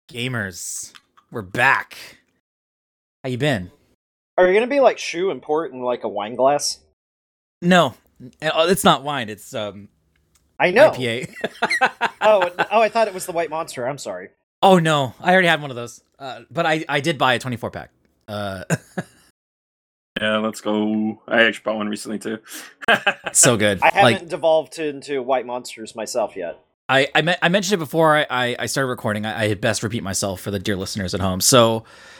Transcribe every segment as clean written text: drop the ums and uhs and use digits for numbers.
Gamers, we're back. How you been? Are you gonna be like Shu and pour it in like a wine glass? No, it's not wine. It's I know. IPA. Oh, I thought it was the White Monster. I'm sorry. Oh no, I already had one of those. But I did buy a 24 pack. Yeah, let's go. I actually bought one recently too. So good. I haven't devolved into White Monsters myself yet. I mentioned it before I started recording. I had best repeat myself for the dear listeners at home. So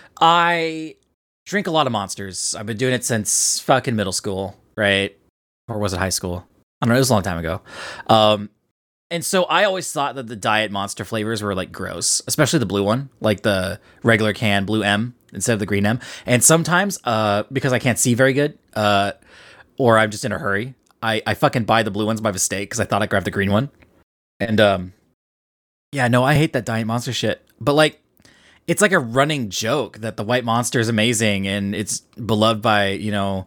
I drink a lot of Monsters. I've been doing it since fucking middle school, right? Or was it high school? I don't know. It was a long time ago. And so I always thought that the diet Monster flavors were like gross, especially the blue one, like the regular can blue M instead of the green M. And sometimes, because I can't see very good, or I'm just in a hurry, I fucking buy the blue ones by mistake because I thought I grabbed the green one. And yeah, no, I hate that diet Monster shit. But like, it's like a running joke that the White Monster is amazing and it's beloved by,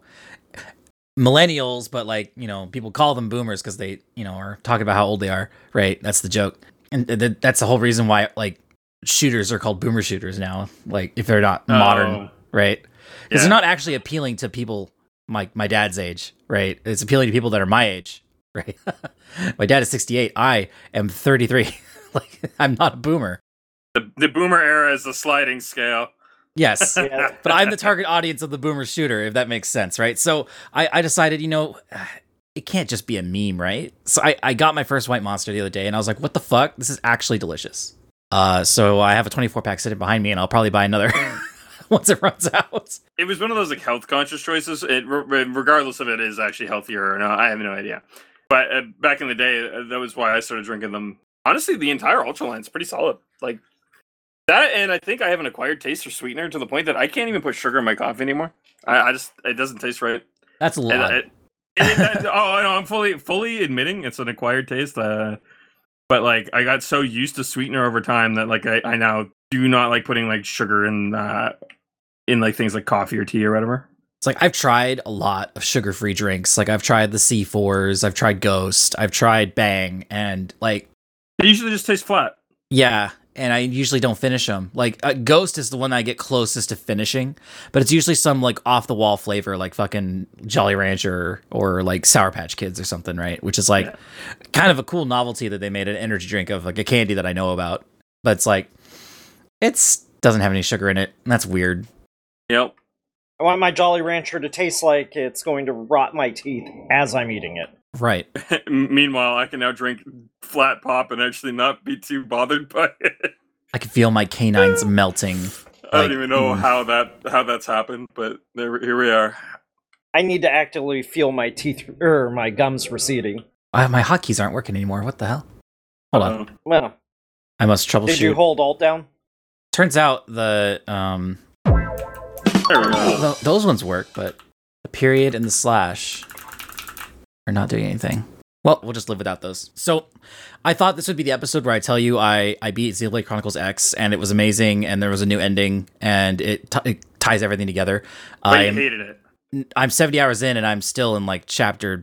millennials, but like, people call them boomers because they, are talking about how old they are, right? That's the joke. And that's the whole reason why like shooters are called boomer shooters now, like if they're not modern, right? Because they're not actually appealing to people my dad's age, right? It's appealing to people that are my age, right? My dad is 68. I am 33. Like, I'm not a boomer. The boomer era is a sliding scale. Yes, Yeah. but I'm the target audience of the boomer shooter, if that makes sense, right? So I decided, it can't just be a meme, right? So I got my first White Monster the other day, and I was like, what the fuck? This is actually delicious. So I have a 24-pack sitting behind me, and I'll probably buy another once it runs out. It was one of those like health conscious choices. Regardless of it is actually healthier or not, I have no idea. But back in the day, that was why I started drinking them. Honestly, the entire Ultra line is pretty solid. Like that, and I think I have an acquired taste for sweetener to the point that I can't even put sugar in my coffee anymore. I just it doesn't taste right. That's a lot. I'm fully admitting it's an acquired taste. But like I got so used to sweetener over time that like I now do not like putting like sugar in like things like coffee or tea or whatever. It's like I've tried a lot of sugar-free drinks. Like I've tried the C4s, I've tried Ghost, I've tried Bang, and like They usually just taste flat. yeah, and I usually don't finish them. Like Ghost is the one that I get closest to finishing, but it's usually some like off-the-wall flavor, like fucking Jolly Rancher or like Sour Patch Kids or something, right? Which is like kind of a cool novelty that they made an energy drink of, like a candy that I know about. But it's like doesn't have any sugar in it, and that's weird. Yep. I want my Jolly Rancher to taste like it's going to rot my teeth as I'm eating it. Right. Meanwhile, I can now drink flat pop and actually not be too bothered by it. I can feel my canines melting. I don't even know how that's happened, but here we are. I need to actively feel my teeth or my gums receding. My hotkeys aren't working anymore. What the hell? Hold on. Well, I must troubleshoot. did you hold Alt down? Turns out the There we go. those ones work, but the period and the slash are not doing anything. Well, we'll just live without those. So I thought this would be the episode where I tell you I beat Xenoblade Chronicles X, and it was amazing, and there was a new ending, and it ties everything together. I hated it. I'm 70 hours in, and I'm still in like chapter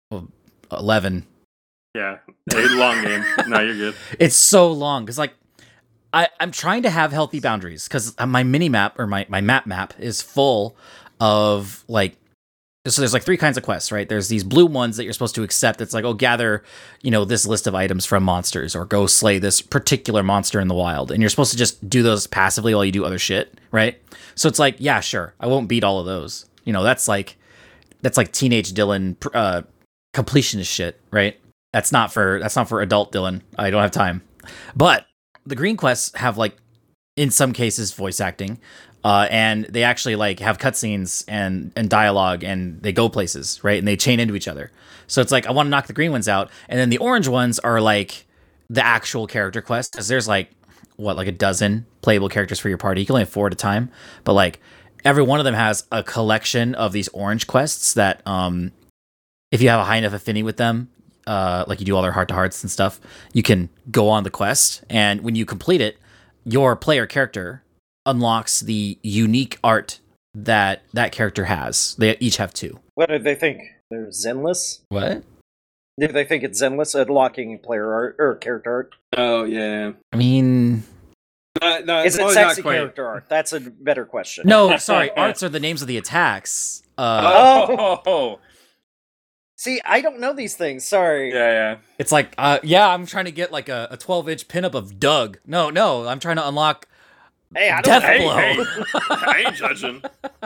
11. Yeah, a long game. No, you're good. It's so long, because like I'm trying to have healthy boundaries, because my mini map or my map is full of like, so there's like 3 kinds of quests, right? There's these blue ones that you're supposed to accept. It's like, oh, gather, this list of items from monsters, or go slay this particular monster in the wild. And you're supposed to just do those passively while you do other shit, right? So it's like, yeah, sure, I won't beat all of those. That's like teenage Dylan completionist shit, right? That's not for adult Dylan. I don't have time. But the green quests have like, in some cases, voice acting. And they actually like have cutscenes and dialogue, and they go places, right? And they chain into each other. So it's like, I want to knock the green ones out, and then the orange ones are like the actual character quests, because there's like like a dozen playable characters for your party. You can only have 4 at a time, but like every one of them has a collection of these orange quests that if you have a high enough affinity with them, like you do all their heart-to-hearts and stuff, you can go on the quest, and when you complete it, your player character unlocks the unique art that character has. They each have 2. What do they think? They're zenless? What? Do they think it's zenless at unlocking player art or character art? Oh yeah. I mean, No, Is it well, sexy not quite. character art? That's a better question. No, sorry, arts are the names of the attacks. Oh. See, I don't know these things. Sorry. Yeah. It's like, yeah, I'm trying to get like a 12-inch pinup of Doug. No, I'm trying to unlock Hey, I don't Death know. Blow. I ain't judging.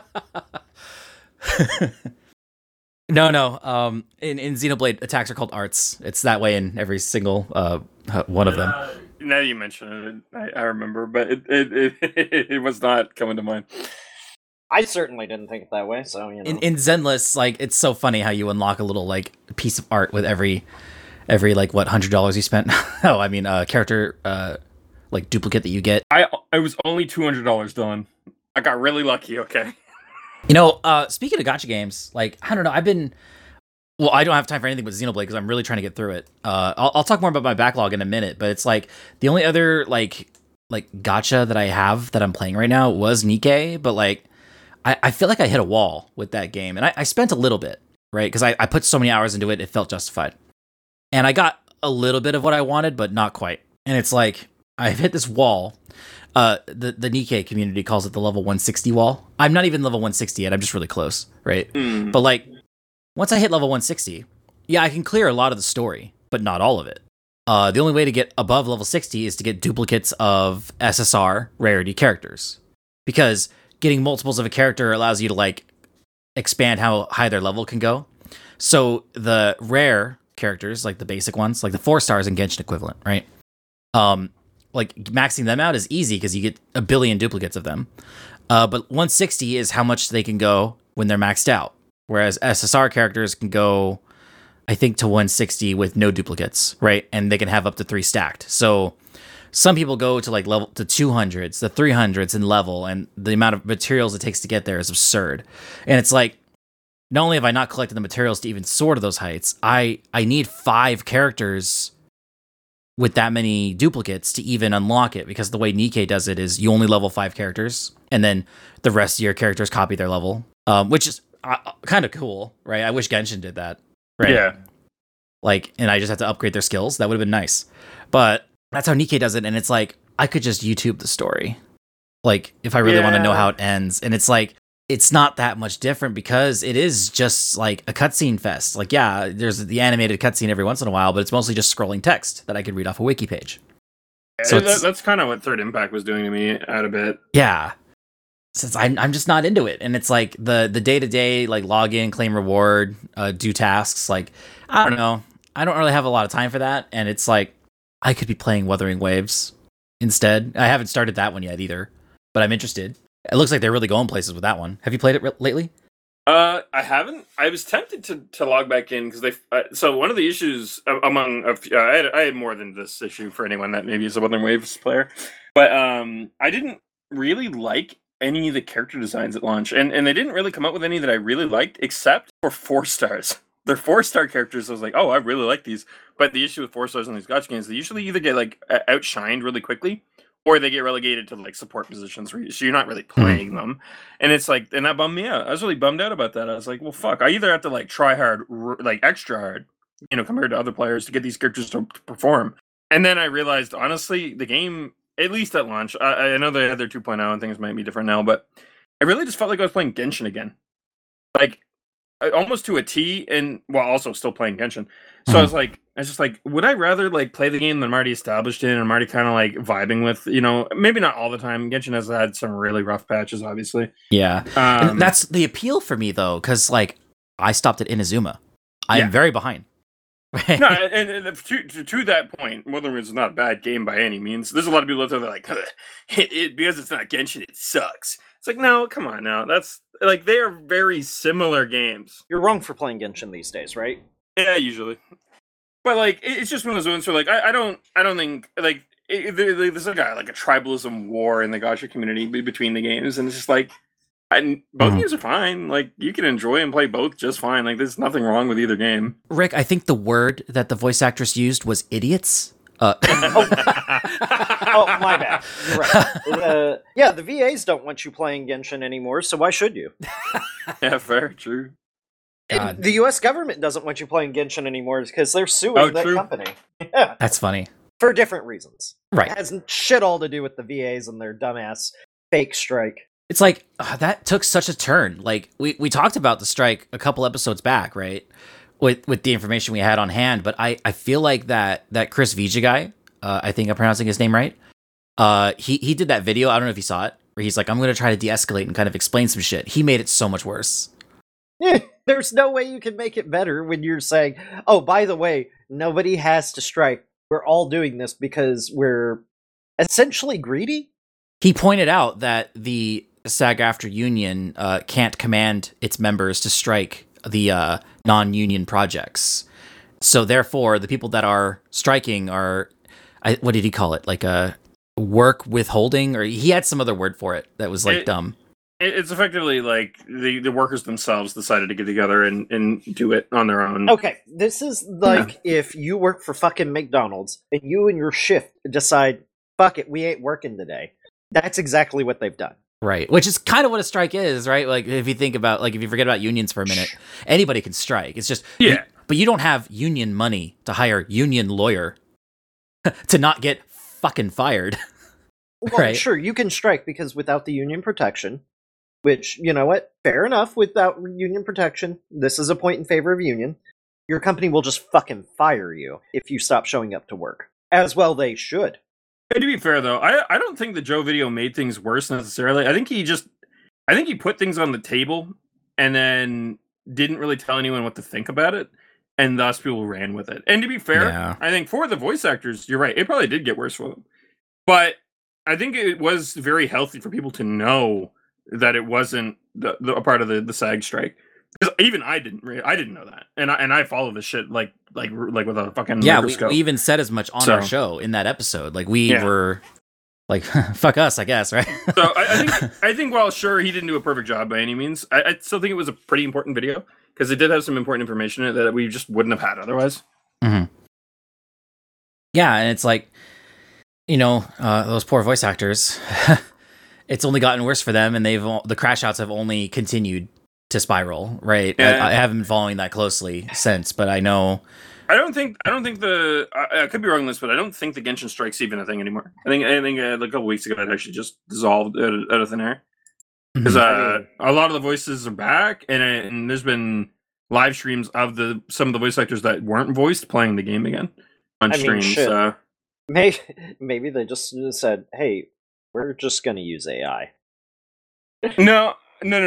No. In Xenoblade, attacks are called arts. It's that way in every single one of them. Now you mention it, I remember, but it was not coming to mind. I certainly didn't think it that way, so, you know. In Zenless, like, it's so funny how you unlock a little like piece of art with every like what $100 you spent. Oh, I mean, character like duplicate that you get. I was only $200, Dylan. I got really lucky. Okay. You know, speaking of gacha games, like, I don't know, I don't have time for anything but Xenoblade because I'm really trying to get through it. I'll talk more about my backlog in a minute, but it's like the only other like gacha that I have that I'm playing right now was Nikke, but like I feel like I hit a wall with that game, and I spent a little bit, right? Because I put so many hours into it, it felt justified, and I got a little bit of what I wanted, but not quite. And it's like I've hit this wall. The Nikke community calls it the level 160 wall. I'm not even level 160 yet. I'm just really close, right? But like, once I hit level 160, yeah, I can clear a lot of the story, but not all of it. The only way to get above level 60 is to get duplicates of SSR rarity characters, because getting multiples of a character allows you to like expand how high their level can go. So the rare characters, like the basic ones, like the 4 stars in Genshin equivalent, right? Like maxing them out is easy because you get a billion duplicates of them. But 160 is how much they can go when they're maxed out. Whereas SSR characters can go, I think, to 160 with no duplicates, right? And they can have up to 3 stacked. So some people go to like level to 200s, the 300s in level, and the amount of materials it takes to get there is absurd. And it's like, not only have I not collected the materials to even soar to those heights, I need 5 characters with that many duplicates to even unlock it, because the way Nikke does it is you only level 5 characters, and then the rest of your characters copy their level, which is kind of cool, right? I wish Genshin did that, right? Yeah. Like, and I just have to upgrade their skills. That would have been nice. But that's how Nikke does it, and it's like, I could just YouTube the story, like, if I really want to know how it ends. And it's like, it's not that much different because it is just like a cutscene fest. Like, yeah, there's the animated cutscene every once in a while, but it's mostly just scrolling text that I could read off a wiki page. So that's kind of what Third Impact was doing to me at a bit. Yeah. Since I'm just not into it. And it's like the day-to-day, like, login, claim reward, do tasks. Like, I don't know. I don't really have a lot of time for that. And it's like, I could be playing Wuthering Waves instead. I haven't started that one yet either, but I'm interested. It looks like they're really going places with that one. Have you played it lately? I haven't. I was tempted to log back in because they. So one of the issues among I had more than this issue for anyone that maybe is a Wuthering Waves player, but I didn't really like any of the character designs at launch, and they didn't really come up with any that I really liked, except for 4 stars. They're 4-star characters. I was like, oh, I really like these. But the issue with 4 stars in these gacha games, they usually either get like outshined really quickly, or they get relegated to like support positions, so you're not really playing them. And it's like, and that bummed me out. I was really bummed out about that. I was like, well, fuck. I either have to like try hard, like extra hard, compared to other players to get these characters to perform. And then I realized, honestly, the game, at least at launch, I know they had their 2.0 and things might be different now, but I really just felt like I was playing Genshin again. Like, almost to a T, and while also still playing Genshin. So I was just like, would I rather like play the game that I'm already established in and I'm already kind of like vibing with, maybe not all the time. Genshin has had some really rough patches, obviously. Yeah. And that's the appeal for me though, because like I stopped at Inazuma. I am very behind. No, and to that point, Wuthering Waves is not a bad game by any means. There's a lot of people out there that are like, because it's not Genshin, it sucks. It's like, no, come on now. That's like, they are very similar games. You're wrong for playing Genshin these days, right? Yeah, usually. But like, it's just one of those ones where like, I don't think like there's like a tribalism war in the gacha community between the games, and it's just like, both games are fine. Like, you can enjoy and play both just fine. Like, there's nothing wrong with either game. Rick, I think the word that the voice actress used was idiots. Oh, my bad. You're right. Yeah, the VAs don't want you playing Genshin anymore, so why should you? Yeah, fair, true. God. The U.S. government doesn't want you playing Genshin anymore because they're suing that company. Yeah. That's funny. for different reasons. Right. It has shit all to do with the VAs and their dumbass fake strike. It's like that took such a turn. Like we talked about the strike a couple episodes back, right? With the information we had on hand, but I feel like that Chris Vija guy, I think I'm pronouncing his name right. He did that video. I don't know if you saw it, where he's like, I'm gonna try to de-escalate and kind of explain some shit. He made it so much worse. There's no way you can make it better when you're saying, oh, by the way, nobody has to strike. We're all doing this because we're essentially greedy. He pointed out that the SAG-AFTRA union can't command its members to strike the non-union projects. So therefore, the people that are striking are, what did he call it? Like a work withholding? Or he had some other word for it that was like dumb. It's effectively like the workers themselves decided to get together and do it on their own. Okay, this is like if you work for fucking McDonald's and you and your shift decide, fuck it, we ain't working today. That's exactly what they've done. Right, which is kind of what a strike is, right? Like if you think about, like if you forget about unions for a minute, anybody can strike. It's just, but you don't have union money to hire union lawyer to not get fucking fired. Well, right? Sure, you can strike because without the union protection, which, you know what, fair enough, without union protection, this is a point in favor of union, your company will just fucking fire you if you stop showing up to work. As well they should. Hey, to be fair, though, I don't think the Joe video made things worse necessarily. I think he put things on the table and then didn't really tell anyone what to think about it, and thus people ran with it. And to be fair, I think for the voice actors, you're right, it probably did get worse for them. But I think it was very healthy for people to know that it wasn't a part of the SAG strike. Because even I didn't know that, and I follow this shit like with a fucking microscope. We even said as much on our show in that episode. Like we were like, fuck us, I guess, right? So I think while sure he didn't do a perfect job by any means, I still think it was a pretty important video because it did have some important information in it that we just wouldn't have had otherwise. Mm-hmm. Yeah, and it's like, you know, those poor voice actors. It's only gotten worse for them, and the crash outs have only continued to spiral, right? I haven't been following that closely since, but I know. I don't think I could be wrong on this, but I don't think the Genshin strike's even a thing anymore. I think like a couple weeks ago it actually just dissolved out of thin air because a lot of the voices are back, and there's been live streams of some of the voice actors that weren't voiced playing the game again on stream. So maybe they just said, "Hey, we're just going to use AI." No.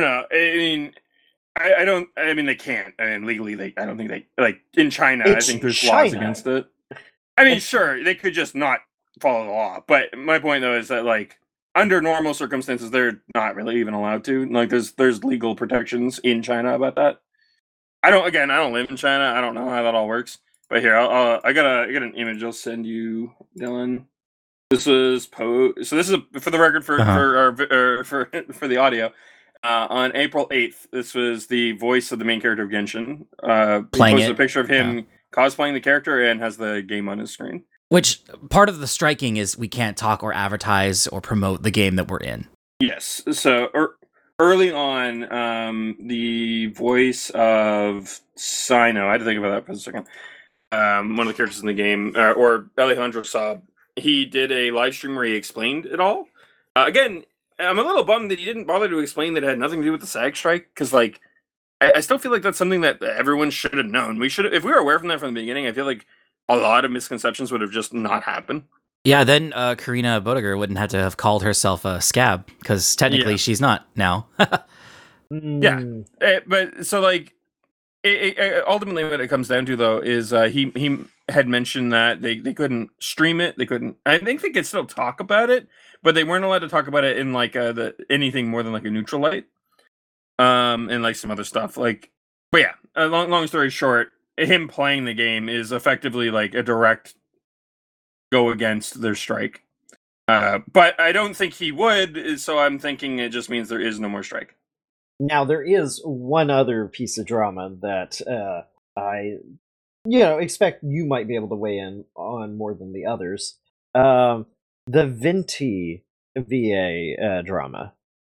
I mean, I mean, they can't. I mean, legally, I don't think they, like, in China, I think there's laws against it. I mean, sure, they could just not follow the law. But my point, though, is that, like, under normal circumstances, they're not really even allowed to. Like, there's legal protections in China about that. I don't live in China. I don't know how that all works. But here, I got an image I'll send you, Dylan. This was so this is for the record for the audio. On April 8th, this was the voice of the main character of Genshin. Playing a picture of him cosplaying the character and has the game on his screen. Which part of the striking is we can't talk or advertise or promote the game that we're in. Yes. So early on, the voice of Sino, I had to think about that for a second. One of the characters in the game, or Alejandro Saab, he did a live stream where he explained it all. Again, I'm a little bummed that he didn't bother to explain that it had nothing to do with the SAG strike, because, like, I still feel like that's something that everyone should have known. If we were aware from that from the beginning, I feel like a lot of misconceptions would have just not happened. Yeah, then Karina Bodiger wouldn't have to have called herself a scab, because technically she's not now. Yeah, but so, like, ultimately what it comes down to, though, is he had mentioned that they couldn't stream it. I think they could still talk about it, but they weren't allowed to talk about it in, like, anything more than, like, a neutral light. And, like, some other stuff. Like, but yeah, long story short, him playing the game is effectively, like, a direct go against their strike. But I don't think he would, so I'm thinking it just means there is no more strike. Now, there is one other piece of drama that I expect you might be able to weigh in on more than the others. The Venti VA drama.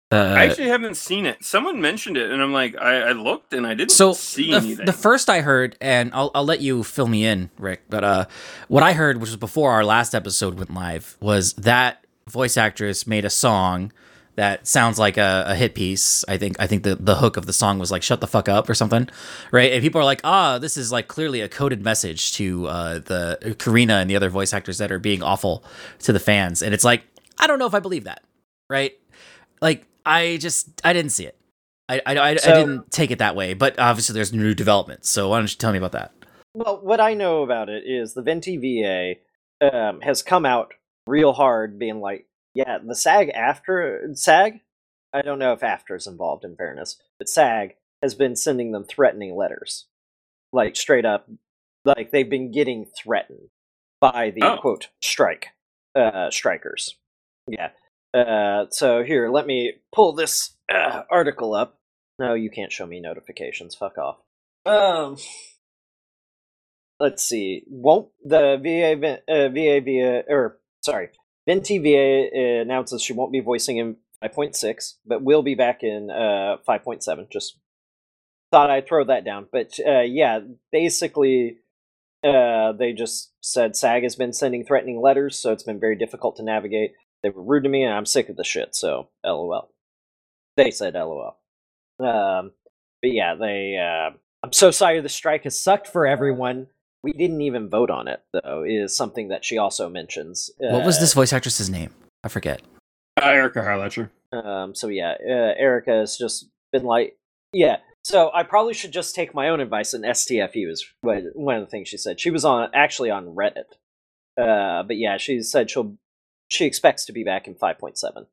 I actually haven't seen it. Someone mentioned it, and I'm like, I looked and I didn't see anything. The first I heard, and I'll let you fill me in, Rick, but what I heard, which was before our last episode went live, was that voice actress made a song that sounds like a hit piece. I think the hook of the song was like "Shut the fuck up" or something, right? And people are like, this is like clearly a coded message to the Karina and the other voice actors that are being awful to the fans. And it's like, I don't know if I believe that, right? Like, I didn't see it. I didn't take it that way, but obviously there's new developments. So why don't you tell me about that? Well, what I know about it is the Venti VA has come out real hard, being like, yeah, the SAG, I don't know if AFTRA is involved, in fairness, but SAG has been sending them threatening letters. Like, straight up, like, they've been getting threatened by the, quote, strikers. Yeah. So here, let me pull this article up. No, you can't show me notifications. Fuck off. Let's see. Won't the Venti VA announces she won't be voicing in 5.6, but will be back in 5.7. Just thought I'd throw that down. But yeah, basically, they just said SAG has been sending threatening letters, so it's been very difficult to navigate. They were rude to me, and I'm sick of the shit, so LOL. They said LOL. But yeah, I'm so sorry the strike has sucked for everyone. We didn't even vote on it, though, is something that she also mentions. What was this voice actress's name? I forget. Erica Harlacher. So yeah, Erica has just been like, yeah. So I probably should just take my own advice, and STFU is one of the things she said. She was actually on Reddit. But yeah, she said she expects to be back in 5.7.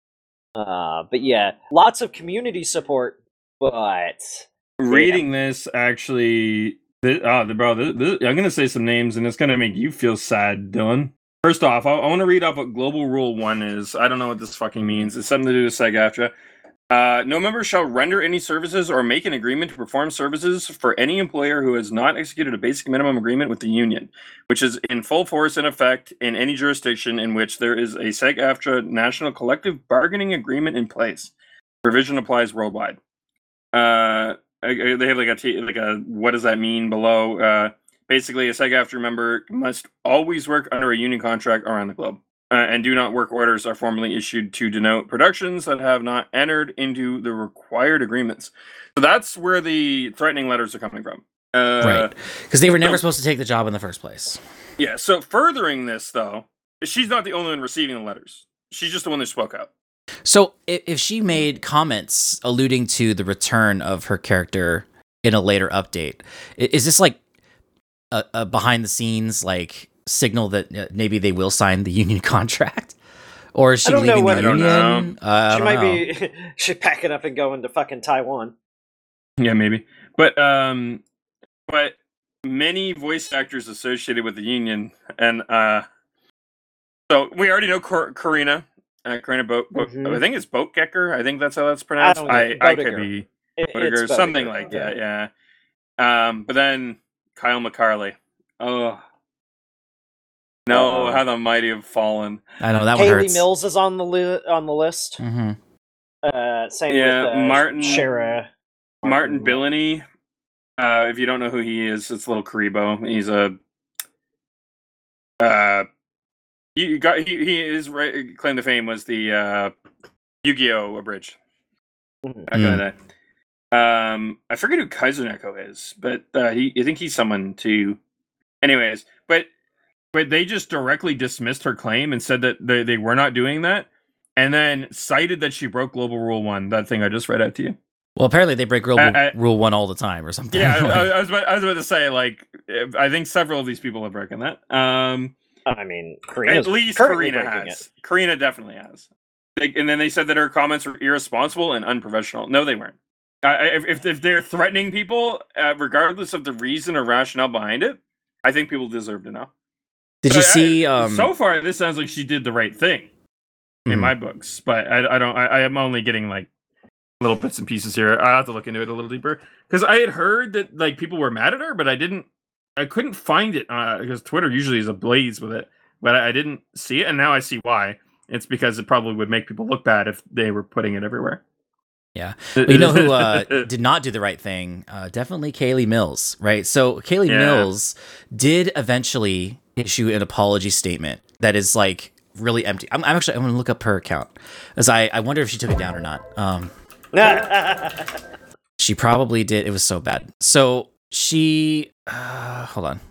But yeah, lots of community support, but reading this actually, I'm gonna say some names, and it's gonna make you feel sad, Dylan. First off, I want to read off what Global Rule 1 is. I don't know what this fucking means. It's something to do with SAG-AFTRA. No member shall render any services or make an agreement to perform services for any employer who has not executed a basic minimum agreement with the union, which is in full force and effect in any jurisdiction in which there is a SAG-AFTRA national collective bargaining agreement in place. Provision applies worldwide. They have like a what does that mean below? Basically, a SAG-AFTRA member must always work under a union contract around the globe. And do not work orders are formally issued to denote productions that have not entered into the required agreements. So that's where the threatening letters are coming from. Right. Because they were never supposed to take the job in the first place. Yeah, so furthering this, though, she's not the only one receiving the letters. She's just the one that spoke out. So if she made comments alluding to the return of her character in a later update, is this like a behind the scenes, like, signal that maybe they will sign the union contract, or is she leaving the union? She might be. She's packing up and going to fucking Taiwan. Yeah, maybe. But many voice actors associated with the union, and so we already know Karina Boat. I think it's Boatgecker. I think that's how that's pronounced. I could be Boatgecker, something like that. Yeah. But then Kyle McCarley. Oh. No, how the mighty have fallen. I know that Haley one hurts. Mills is on the list. Mm-hmm. Same with Shara. Martin Billany. If you don't know who he is, it's Little Karibo. He's a he is right. Claim to fame was the Yu-Gi-Oh! Abridged. I forget who Kaiser Neko is, but I think he's someone too. Anyways, but they just directly dismissed her claim and said that they were not doing that, and then cited that she broke Global Rule 1, that thing I just read out to you. Well, apparently they break Rule 1 all the time or something. Yeah, I was about to say, like, I think several of these people have broken that. I mean, at least Karina has. Karina definitely has. And then they said that her comments were irresponsible and unprofessional. No, they weren't. If they're threatening people, regardless of the reason or rationale behind it, I think people deserve to know. Did you see? So far, this sounds like she did the right thing in my books, but I am only getting like little bits and pieces here. I have to look into it a little deeper because I had heard that like people were mad at her, but I couldn't find it because Twitter usually is ablaze with it, but I didn't see it, and now I see why. It's because it probably would make people look bad if they were putting it everywhere. Yeah. Well, you know who did not do the right thing? Definitely Kaylee Mills, right? So Kaylee Mills did eventually issue an apology statement that is like really empty. I'm going to look up her account, as I wonder if she took it down or not. She probably did. It was so bad. So she, hold on,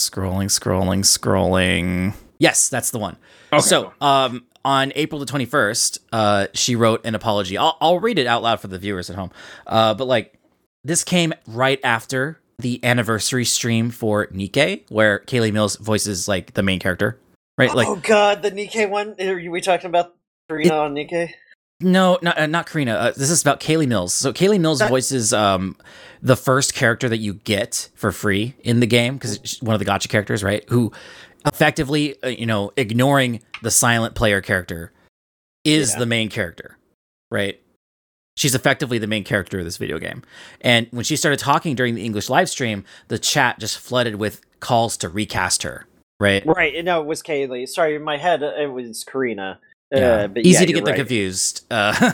scrolling. Yes, that's the one. Okay. So, on April the 21st, she wrote an apology. I'll read it out loud for the viewers at home. But like, this came right after the anniversary stream for Nikke, where Kaylee Mills voices like the main character, right? Like, oh god, the Nikke one. Are we talking about Karina on Nikke? No, not Karina. This is about Kaylee Mills. So Kaylee Mills voices the first character that you get for free in the game, because it's one of the gacha characters, right? Who effectively, ignoring the silent player character, is the main character, right? She's effectively the main character of this video game. And when she started talking during the English live stream, the chat just flooded with calls to recast her, right? Right. No, it was Kaylee. Sorry, in my head, it was Karina. Yeah. But easy to get them confused.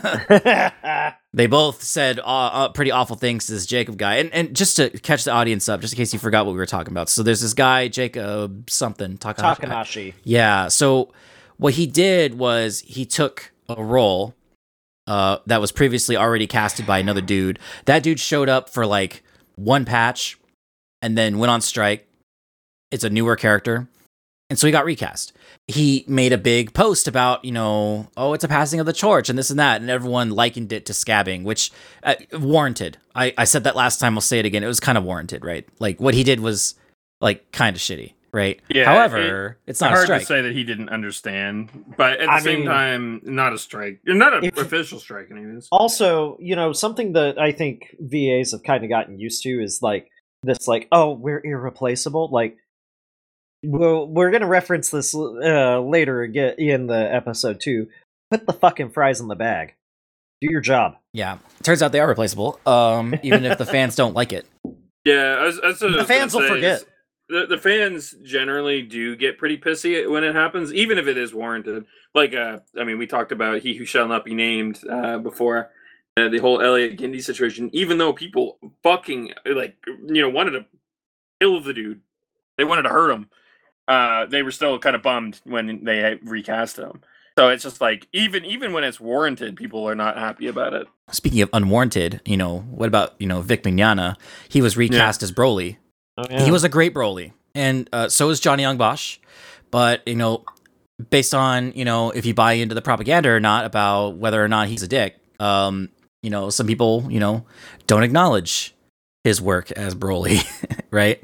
They both said pretty awful things to this Jacob guy. And just to catch the audience up, just in case you forgot what we were talking about. So there's this guy, Jacob something, Takanashi. Yeah. So what he did was he took a role that was previously already casted by another dude. That dude showed up for like one patch and then went on strike. It's a newer character. And so he got recast. He made a big post about, it's a passing of the torch and this and that. And everyone likened it to scabbing, which warranted. I said that last time. I'll say it again. It was kind of warranted, right? Like what he did was like kind of shitty, right? Yeah, however, it's not hard a strike. To say that he didn't understand, but at the same time, not a strike. Not an official strike, anyways. Also, something that I think VAs have kind of gotten used to is like this, like, oh, we're irreplaceable. Like, well, we're going to reference this later again in the episode too. Put the fucking fries in the bag. Do your job. Yeah. Turns out they are replaceable, even if the fans don't like it. Yeah, the fans will forget. The fans generally do get pretty pissy when it happens, even if it is warranted. Like, we talked about He Who Shall Not Be Named before. The whole Elliot Gindi situation, even though people fucking, wanted to kill the dude. They wanted to hurt him. They were still kind of bummed when they recast him. So it's just like, even when it's warranted, people are not happy about it. Speaking of unwarranted, what about, Vic Mignogna? He was recast as Broly. Oh, yeah. He was a great Broly. And so is Johnny Young Bosch. But, based on, if you buy into the propaganda or not about whether or not he's a dick, some people, don't acknowledge his work as Broly, right?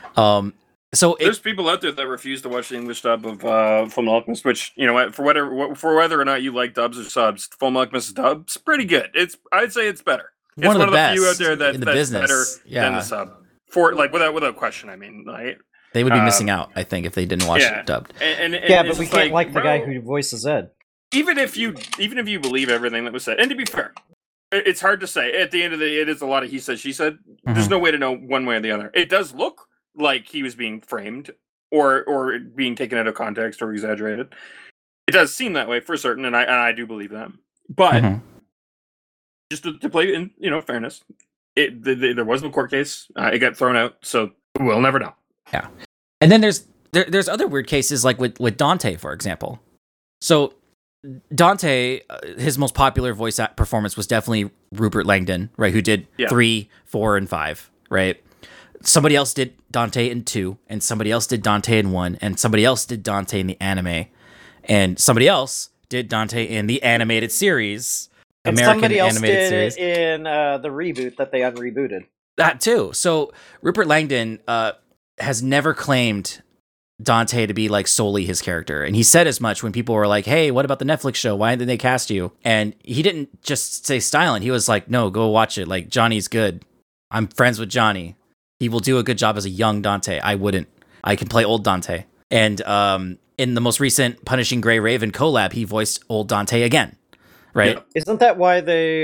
So there's people out there that refuse to watch the English dub of Fullmetal Alchemist, which, for whether or not you like dubs or subs, Fullmetal Alchemist dub's pretty good. I'd say it's better. It's one of the best few out there that's business. Better than the sub. For without question, right? They would be missing out, I think, if they didn't watch it dubbed. But we can't like the guy who voices Ed. Even if you believe everything that was said, and to be fair, it's hard to say. At the end of the day, it is a lot of he said, she said. Mm-hmm. There's no way to know one way or the other. It does look like he was being framed or being taken out of context or exaggerated. It does seem that way for certain, and I do believe that. But just to play in fairness, there was no court case. It got thrown out, so we'll never know. Yeah, and then there's other weird cases like with Dante, for example. So Dante, his most popular voice performance was definitely Rupert Langdon, right? Who did 3, 4, and 5, right? Somebody else did Dante in 2, and somebody else did Dante in 1, and somebody else did Dante in the anime, and somebody else did Dante in the animated series, and American somebody else animated did series. In the reboot that they unrebooted. That too. So Rupert Langdon has never claimed Dante to be like solely his character, and he said as much when people were like, "Hey, what about the Netflix show? Why didn't they cast you?" And he didn't just say silent. He was like, "No, go watch it. Like Johnny's good. I'm friends with Johnny. He will do a good job as a young Dante. I wouldn't. I can play old Dante." And in the most recent Punishing Gray Raven collab, he voiced old Dante again, right? Yeah. Isn't that why they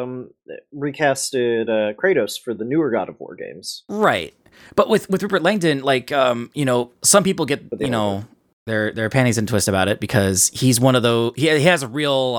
recasted Kratos for the newer God of War games? Right. But with Rupert Langdon, like, some people get, They're panties in a twist about it because he's one of those. He has a real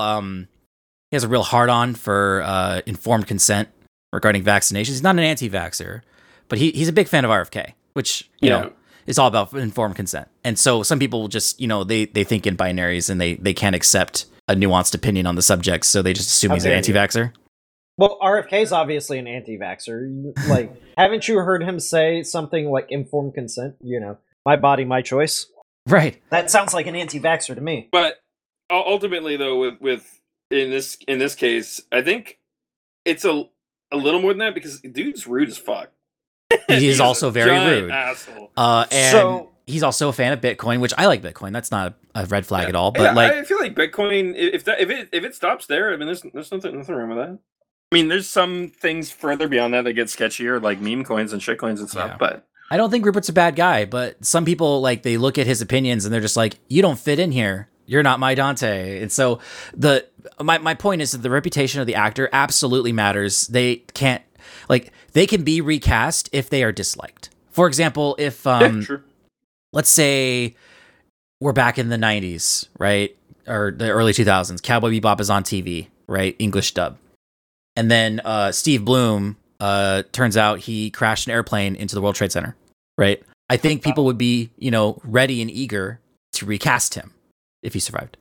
hard on for informed consent regarding vaccinations. He's not an anti-vaxxer, but he's a big fan of RFK, which you know is all about informed consent. And so some people just they think in binaries and they can't accept a nuanced opinion on the subject, so they just assume he's an anti-vaxxer. Well, RFK's obviously an anti-vaxxer. Like, haven't you heard him say something like informed consent? My body, my choice. Right. That sounds like an anti-vaxxer to me. But ultimately, though, with in this case, I think it's a little more than that because dude's rude as fuck. He's also very rude. Asshole. And he's also a fan of Bitcoin, which I like Bitcoin. That's not a red flag at all. But I feel like Bitcoin, if it stops there, I mean, there's nothing wrong with that. I mean, there's some things further beyond that get sketchier, like meme coins and shit coins and stuff. Yeah. But I don't think Rupert's a bad guy. But some people they look at his opinions and they're just like, you don't fit in here. You're not my Dante. And so my point is that the reputation of the actor absolutely matters. They can't they can be recast if they are disliked. For example, if let's say we're back in the 90s, right? Or the early 2000s, Cowboy Bebop is on TV, right? English dub. And then Steve Bloom turns out he crashed an airplane into the World Trade Center, right? I think people would be, ready and eager to recast him if he survived.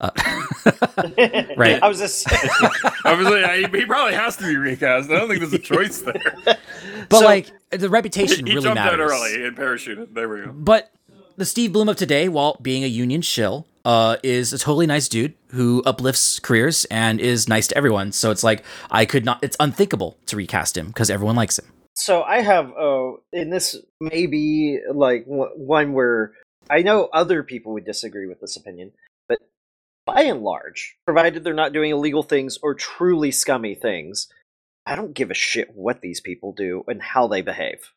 Right. I was just he probably has to be recast. I don't think there's a choice there. But the reputation he really jumped matters. out early and parachuted. There we go. But the Steve Bloom of today, while being a union shill, is a totally nice dude who uplifts careers and is nice to everyone. So it's it's unthinkable to recast him because everyone likes him. So I have, and this may be one where I know other people would disagree with this opinion, but by and large, provided they're not doing illegal things or truly scummy things, I don't give a shit what these people do and how they behave.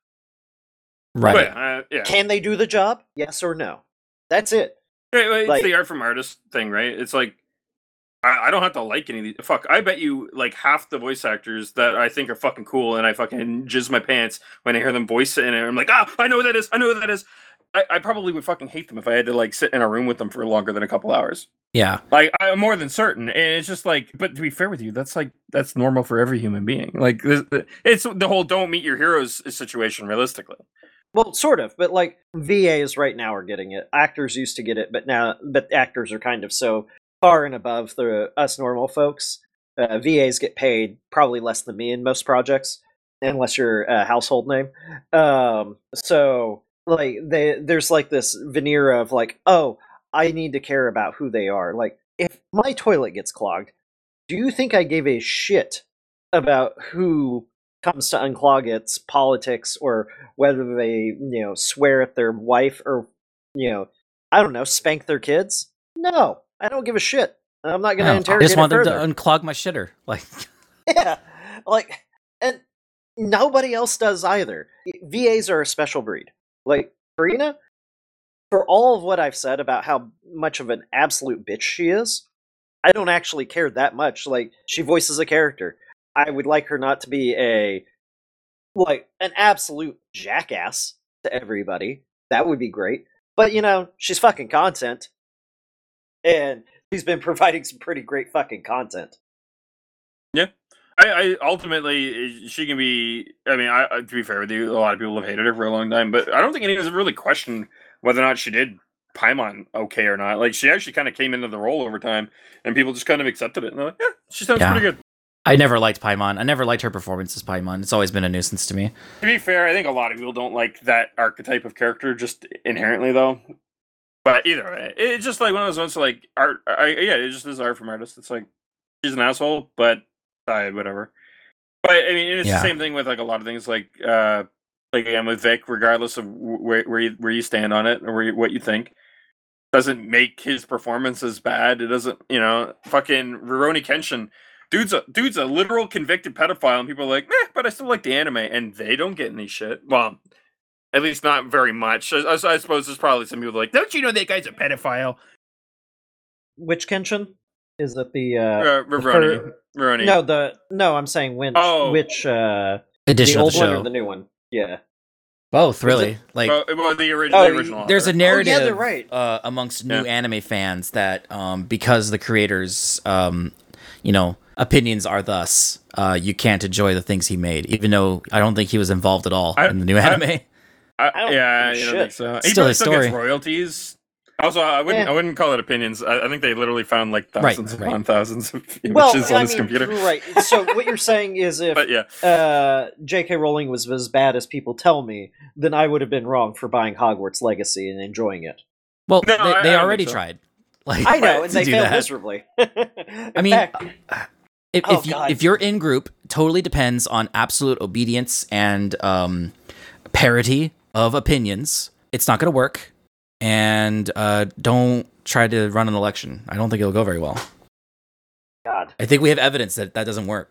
Right. Yeah. Can they do the job? Yes or no? That's it. It's the art from artist thing, right? It's like, I don't have to like any of these. Fuck, I bet you half the voice actors that I think are fucking cool and I fucking jizz my pants when I hear them voice it and I'm like, I know who that is. I know who that is. I probably would fucking hate them if I had to sit in a room with them for longer than a couple hours. Yeah. I'm more than certain. And it's just but to be fair with you, that's normal for every human being. It's the whole don't meet your heroes situation realistically. Well, sort of, but VAs right now are getting it. Actors used to get it, but actors are kind of so far and above us normal folks. VAs get paid probably less than me in most projects, unless you're a household name. So there's this veneer of I need to care about who they are. If my toilet gets clogged, do you think I gave a shit about who comes to unclog its politics or whether they swear at their wife or I don't know, spank their kids? No, I don't give a shit. I'm not going to interrogate. I just want them to further. unclog my shitter. Yeah, and nobody else does either. VAs are a special breed. Karina, for all of what I've said about how much of an absolute bitch she is, I don't actually care that much. She voices a character. I would like her not to be an absolute jackass to everybody. That would be great. But, she's fucking content. And she's been providing some pretty great fucking content. Yeah. I ultimately, she can be, to be fair with you, a lot of people have hated her for a long time, but I don't think anyone's really questioned whether or not she did Paimon okay or not. She actually kind of came into the role over time, and people just kind of accepted it. And they're like, yeah, she sounds pretty good. I never liked Paimon. I never liked her performance as Paimon. It's always been a nuisance to me. To be fair, I think a lot of people don't like that archetype of character just inherently, though. But either way, it's just one of those ones art. It just is art from artists. It's she's an asshole, but whatever. But it's the same thing with a lot of things. Again with Vic, regardless of where you stand on it or what you think, doesn't make his performance as bad. It doesn't, fucking Rurouni Kenshin. Dude's a literal convicted pedophile, and people are like, but I still like the anime, and they don't get any shit. Well, at least not very much. I suppose there's probably some people don't you know that guy's a pedophile? Which Kenshin? Is it the Rurouni? No, I'm saying which edition the old of the show. one or the new one? Yeah. Both, really. Like, well, the Oh, original. there's a horror. narrative they're right. amongst new Yeah. anime fans that because the creators, opinions are thus, you can't enjoy the things he made, even though I don't think he was involved at all in the new anime. I don't Yeah, give a you don't shit. think so. He Still probably his still gets story. royalties. Also, I wouldn't call it opinions. I think they literally found like thousands Right. upon thousands of Well, images on I his mean, computer. right. So what you're saying is if But yeah, J.K. Rowling was as bad as people tell me, then I would have been wrong for buying Hogwarts Legacy and enjoying it. Well, No, I they don't already think so. tried. Like, I know, and to they do failed that. miserably. I mean, God. if you're in group, totally depends on absolute obedience and parity of opinions. It's not going to work, and don't try to run an election. I don't think it'll go very well. God. I think we have evidence that doesn't work.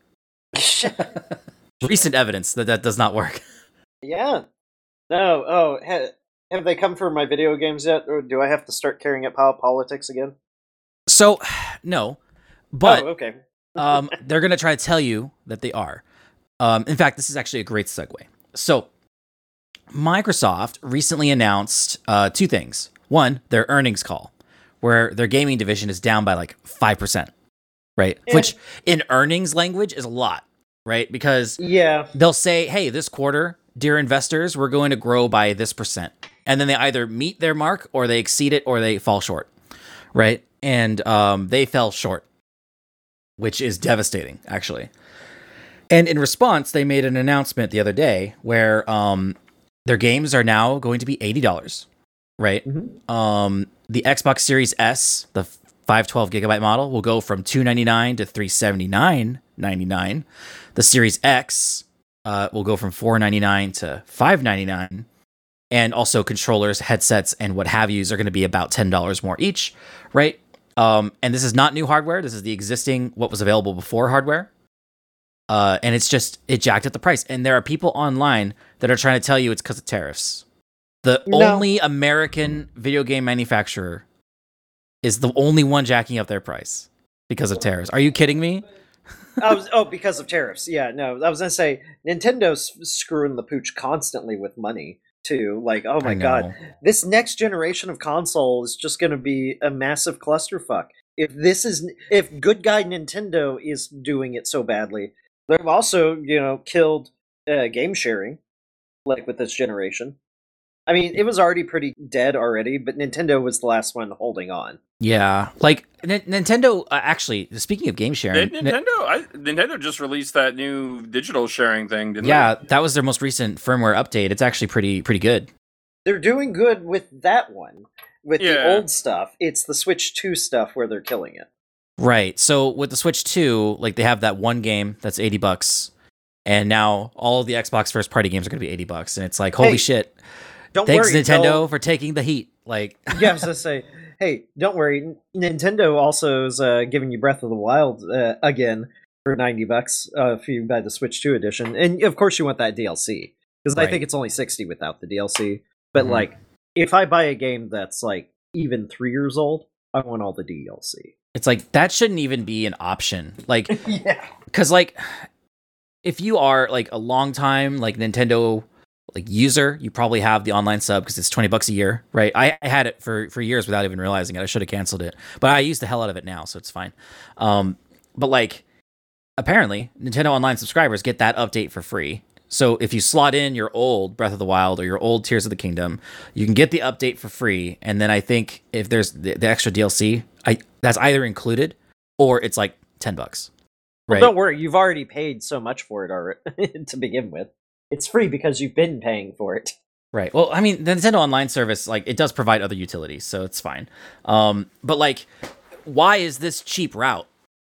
Recent evidence that does not work. Yeah. No. Oh, have they come for my video games yet, or do I have to start caring about politics again? So, no, but oh, okay. they're going to try to tell you that they are. In fact, this is actually a great segue. So, Microsoft recently announced two things. One, their earnings call, where their gaming division is down by like 5%, right? Yeah. Which in earnings language is a lot, right? Because Yeah. they'll say, hey, this quarter, dear investors, we're going to grow by this percent. And then they either meet their mark or they exceed it or they fall short, right? And they fell short, which is devastating, actually. And in response, they made an announcement the other day where their games are now going to be $80, right? Mhm. The Xbox Series S, the 512 gigabyte model, will go from $299 to $379.99. The Series X will go from $499 to $599. And also controllers, headsets, and what have yous are going to be about $10 more each, right? And this is not new hardware. This is the existing, what was available before hardware. And it jacked up the price. And there are people online that are trying to tell you it's because of tariffs. The No. only American video game manufacturer is the only one jacking up their price because of tariffs. Are you kidding me? Because of tariffs. Yeah, no. I was gonna say Nintendo's screwing the pooch constantly with money too. Like, oh my I know. god, this next generation of console is just gonna be a massive clusterfuck. If good guy Nintendo is doing it so badly, they've also killed game sharing, like with this generation. I mean, it was already pretty dead already, but Nintendo was the last one holding on. Yeah, like Nintendo. Actually, speaking of game sharing, Nintendo just released that new digital sharing thing, didn't yeah, that was their most recent firmware update. It's actually pretty good. They're doing good with that one. With the Yeah. old stuff, it's the Switch 2 stuff where they're killing it. Right. So with the Switch 2, like they have that one game that's $80, and now all of the Xbox first party games are going to be $80, and it's like, holy Hey, shit! Don't Thanks worry, Nintendo for taking the heat. Like, Yeah, I was gonna say, hey, don't worry. Nintendo also is giving you Breath of the Wild again for $90 if you buy the Switch 2 edition, and of course you want that DLC because I Right. think it's only $60 without the DLC. But Mhm. like, if I buy a game that's like even 3 years old, I want all the DLC. it's like that shouldn't even be an option. Like, Yeah. because like, if you are like a long time like Nintendo like user, you probably have the online sub because it's $20 a year, right? I had it for years without even realizing it. I should have canceled it, but I use the hell out of it now, so it's fine. But like, apparently, Nintendo Online subscribers get that update for free. So if you slot in your old Breath of the Wild or your old Tears of the Kingdom, you can get the update for free. And then I think if there's the extra DLC, that's either included or it's like $10. Well, Right? don't worry, you've already paid so much for it already to begin with. It's free because you've been paying for it. Right. Well, I mean, the Nintendo Online service, like, it does provide other utilities, so it's fine. But like, why is this cheap route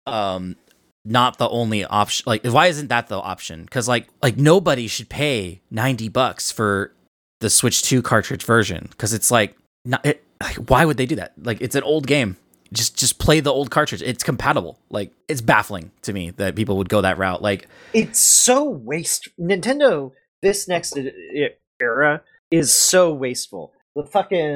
not the only option? Like, why isn't that the option? Because like nobody should pay $90 for the Switch 2 cartridge version because it's like, why would they do that? Like, it's an old game. Just play the old cartridge. It's compatible. Like, it's baffling to me that people would go that route. Like, It's so Nintendo, this next era is so wasteful. The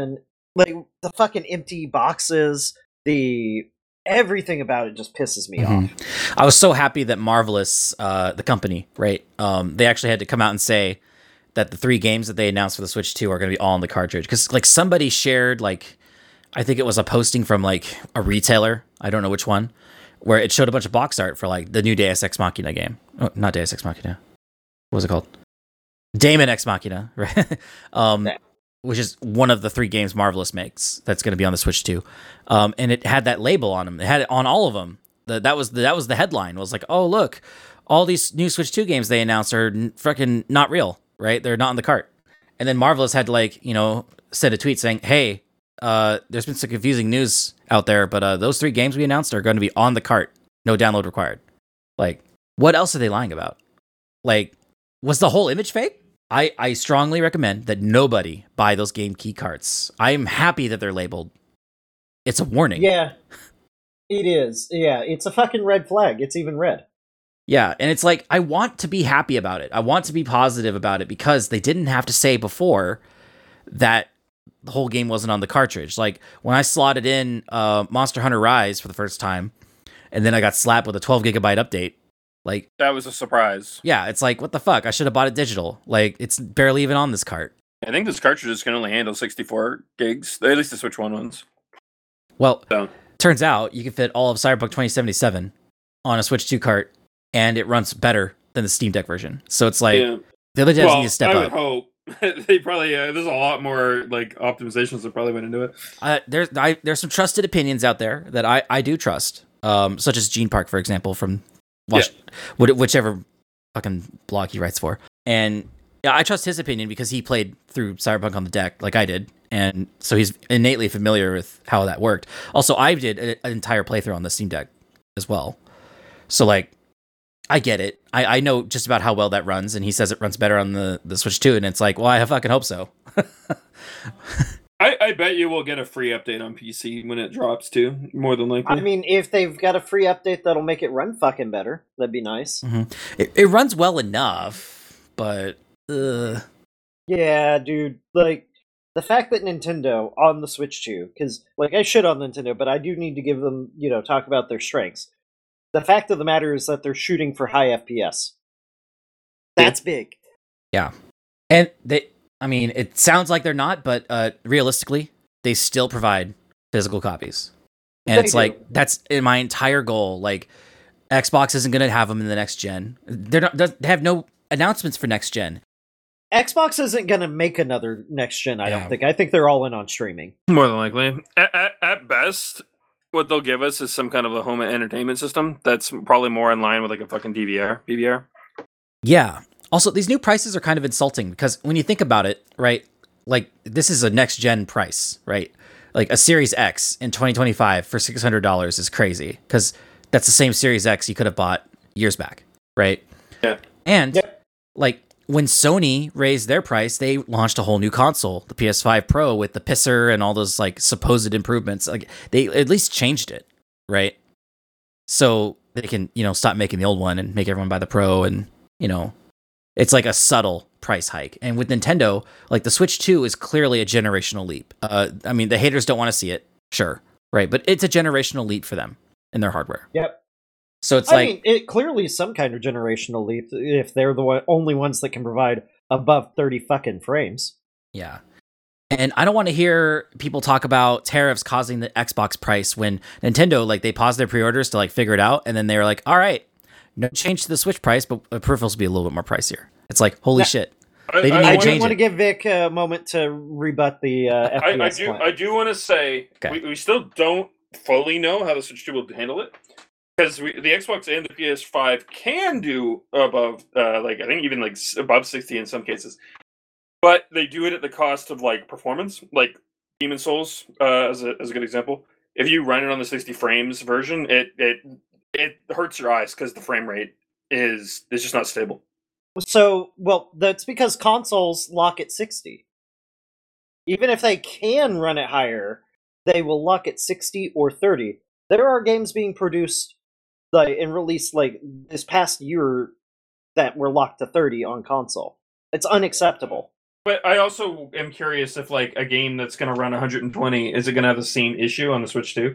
fucking empty boxes, everything about it just pisses me off. I was so happy that Marvelous, the company, right? They actually had to come out and say that the 3 games that they announced for the Switch 2 are going to be all on the cartridge. Because like somebody shared like, I think it was a posting from like a retailer, I don't know which one, where it showed a bunch of box art for like the new Deus Ex Machina game. Oh, not Deus Ex Machina. What was it called? Daemon Ex Machina, right? Which is one of the 3 games Marvelous makes that's going to be on the Switch 2. And it had that label on them. It had it on all of them. That was the headline. It was like, oh, look, all these new Switch 2 games they announced are freaking not real, right? They're not in the cart. And then Marvelous had to like, send a tweet saying, hey, there's been some confusing news out there, but those 3 games we announced are going to be on the cart. No download required. Like, what else are they lying about? Like, was the whole image fake? I strongly recommend that nobody buy those game key carts. I'm happy that they're labeled. It's a warning. Yeah, it is. Yeah, it's a fucking red flag. It's even red. Yeah, and it's like, I want to be happy about it. I want to be positive about it because they didn't have to say before that the whole game wasn't on the cartridge. Like, when I slotted in Monster Hunter Rise for the first time, and then I got slapped with a 12 gigabyte update, like... That was a surprise. Yeah, it's like, what the fuck? I should have bought it digital. Like, it's barely even on this cart. I think this cartridge can only handle 64 gigs, at least the Switch 1 ones. Well, turns out you can fit all of Cyberpunk 2077 on a Switch 2 cart, and it runs better than the Steam Deck version. So it's like, the other devs need to step I up. would hope. They probably, there's a lot more like optimizations that probably went into it. There's some trusted opinions out there that I do trust, such as Gene Park, for example, from whichever fucking blog he writes for. And yeah, I trust his opinion because he played through Cyberpunk on the deck like I did. And so he's innately familiar with how that worked. Also, I did an entire playthrough on the Steam Deck as well. So like, I get it. I know just about how well that runs, and he says it runs better on the Switch 2, and it's like, well, I fucking hope so. I bet you will get a free update on PC when it drops too, more than likely. I mean, if they've got a free update that'll make it run fucking better, that'd be nice. Mm-hmm. It runs well enough, but... Yeah, dude. Like, the fact that Nintendo on the Switch 2, because, like, I shit on Nintendo, but I do need to give them, talk about their strengths. The fact of the matter is that they're shooting for high FPS. That's big. Yeah. And it sounds like they're not, but realistically, they still provide physical copies. And it's like, that's my entire goal. Like, Xbox isn't going to have them in the next gen. They have no announcements for next gen. Xbox isn't going to make another next gen, I don't think. I think they're all in on streaming. More than likely. At best, what they'll give us is some kind of a home entertainment system that's probably more in line with like a fucking PVR. Yeah. Also, these new prices are kind of insulting because when you think about it, right? Like, this is a next gen price, right? Like a Series X in 2025 for $600 is crazy because that's the same Series X you could have bought years back, right? Yeah. And like, when Sony raised their price, they launched a whole new console, the PS5 Pro, with the pisser and all those like supposed improvements. Like, they at least changed it, right? So they can, stop making the old one and make everyone buy the Pro, and it's like a subtle price hike. And with Nintendo, like the Switch 2 is clearly a generational leap. I mean, the haters don't want to see it, sure, right? But it's a generational leap for them in their hardware. Yep. So it's it clearly is some kind of generational leap if they're the only ones that can provide above 30 fucking frames. Yeah. And I don't want to hear people talk about tariffs causing the Xbox price when Nintendo, like, they paused their pre-orders to like figure it out, and then they were like, all right, no change to the Switch price, but peripherals will be a little bit more pricier. It's like, holy shit. They didn't I even change do want it. to give Vic a moment to rebut the FPS point. I do want to say, we still don't fully know how the Switch 2 will handle it. Because the Xbox and the PS5 can do above, I think even like above 60 in some cases, but they do it at the cost of like performance, like Demon's Souls as a good example. If you run it on the 60 frames version, it hurts your eyes because the frame rate is just not stable. So, well, that's because consoles lock at 60. Even if they can run it higher, they will lock at 60 or 30. There are games being produced and released like this past year that were locked to 30 on console. It's unacceptable. But I also am curious if like a game that's going to run 120, is it going to have the same issue on the Switch 2?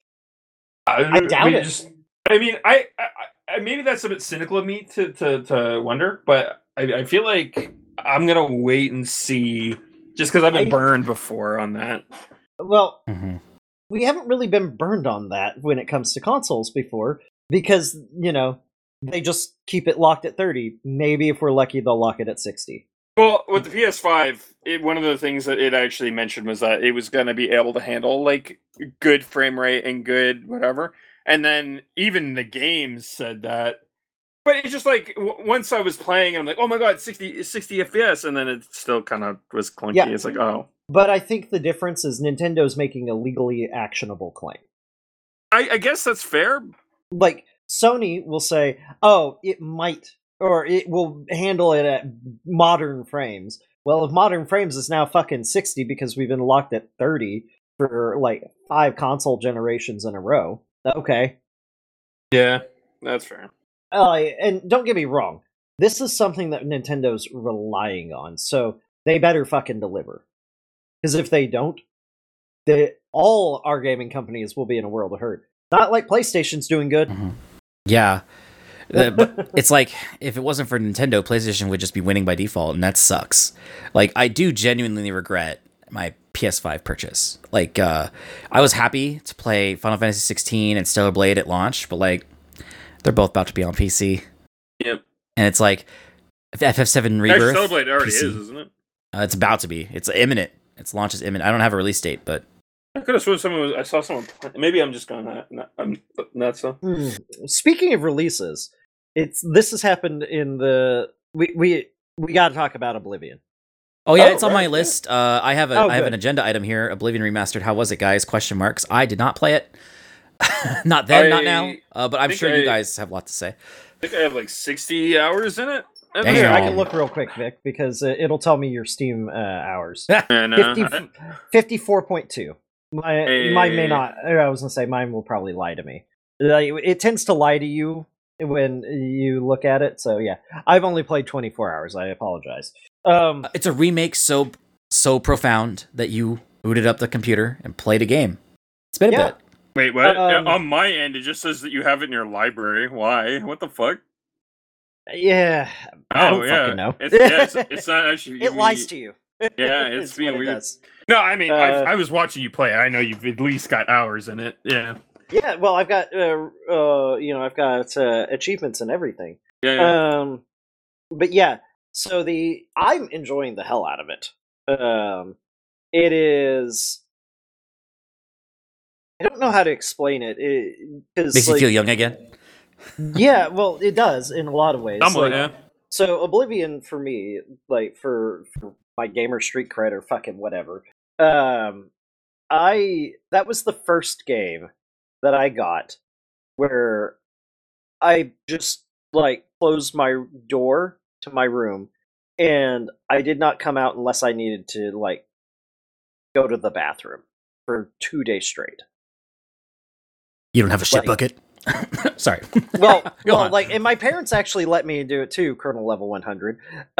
I doubt it. I mean, I maybe that's a bit cynical of me to wonder, but I feel like I'm gonna wait and see, just because I've been I- burned before on that. Well, Mhm. we haven't really been burned on that when it comes to consoles before, because, they just keep it locked at 30. Maybe if we're lucky, they'll lock it at 60. Well, with the PS5, one of the things that it actually mentioned was that it was going to be able to handle like good frame rate and good whatever. And then even the games said that. But it's just like once I was playing, I'm like, oh my god, 60 FPS, and then it still kind of was clunky. Yeah. It's like, oh, But I think the difference is Nintendo's making a legally actionable claim. I guess that's fair. Like, Sony will say, oh, it might, or it will handle it at modern frames. Well, if modern frames is now fucking 60 because we've been locked at 30 for like 5 console generations in a row, okay. Yeah, that's fair. And don't get me wrong, this is something that Nintendo's relying on, so they better fucking deliver. Because if they don't, all our gaming companies will be in a world of hurt. Not like PlayStation's doing good. Mhm. Yeah. But it's like, if it wasn't for Nintendo, PlayStation would just be winning by default, and that sucks. Like, I do genuinely regret my PS5 purchase. Like, I was happy to play Final Fantasy 16 and Stellar Blade at launch, but like, they're both about to be on PC. Yep. And it's like, FF7 Rebirth. Actually, Celebrate already PC. is, isn't it? It's about to be. It's imminent. Its launch is imminent. I don't have a release date, but I could have sworn I saw someone. Maybe I'm just going I'm nuts. So. Speaking of releases, this has happened in the we got to talk about Oblivion. oh yeah, Oh, it's on my right, list. I have Oh, I have good. an agenda item here. Oblivion Remastered. How was it, guys? Question marks. I did not play it. Not then, not now. But I'm think sure you I- guys have a lot to say. I think I have like 60 hours in it. Damn. Here, I can look real quick, Vic, because it'll tell me your Steam hours. And, 54.2. Mine may not. I was gonna say mine will probably lie to me. It tends to lie to you when you look at it. So yeah, I've only played 24 hours. I apologize. It's a remake so profound that you booted up the computer and played a game. It's been a Yeah. bit. Wait, what? Um, On my end, it just says that you have it in your library. Why? What the fuck? Yeah, I don't yeah. fucking know. It's not actually. It lies to you. Yeah, it's being what it weird. does. No, I mean, Uh, I was watching you play. I know you've at least got hours in it. Yeah. Yeah, well, I've got I've got achievements and everything. Yeah. But yeah, so I'm enjoying the hell out of it. It is. I don't know how to explain it. Makes you feel young again. Yeah, well, it does in a lot of ways. Somewhat, Like, yeah. So Oblivion for me, like for my gamer street cred or fucking whatever, that was the first game that I got where I just like closed my door to my room and I did not come out unless I needed to like go to the bathroom for 2 days straight. You don't have a shit Like- bucket. Sorry. Well, Go on. like, and my parents actually let me do it too, Colonel Level 100,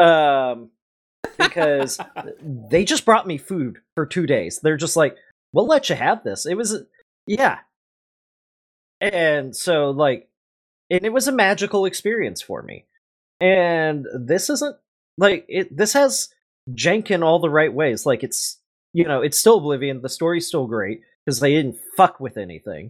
because they just brought me food for 2 days. They're just like, "We'll let you have this." It was, yeah, and so like, and it was a magical experience for me. And this isn't like it. This has jank in all the right ways. Like it's it's still Oblivion. The story's still great because they didn't fuck with anything.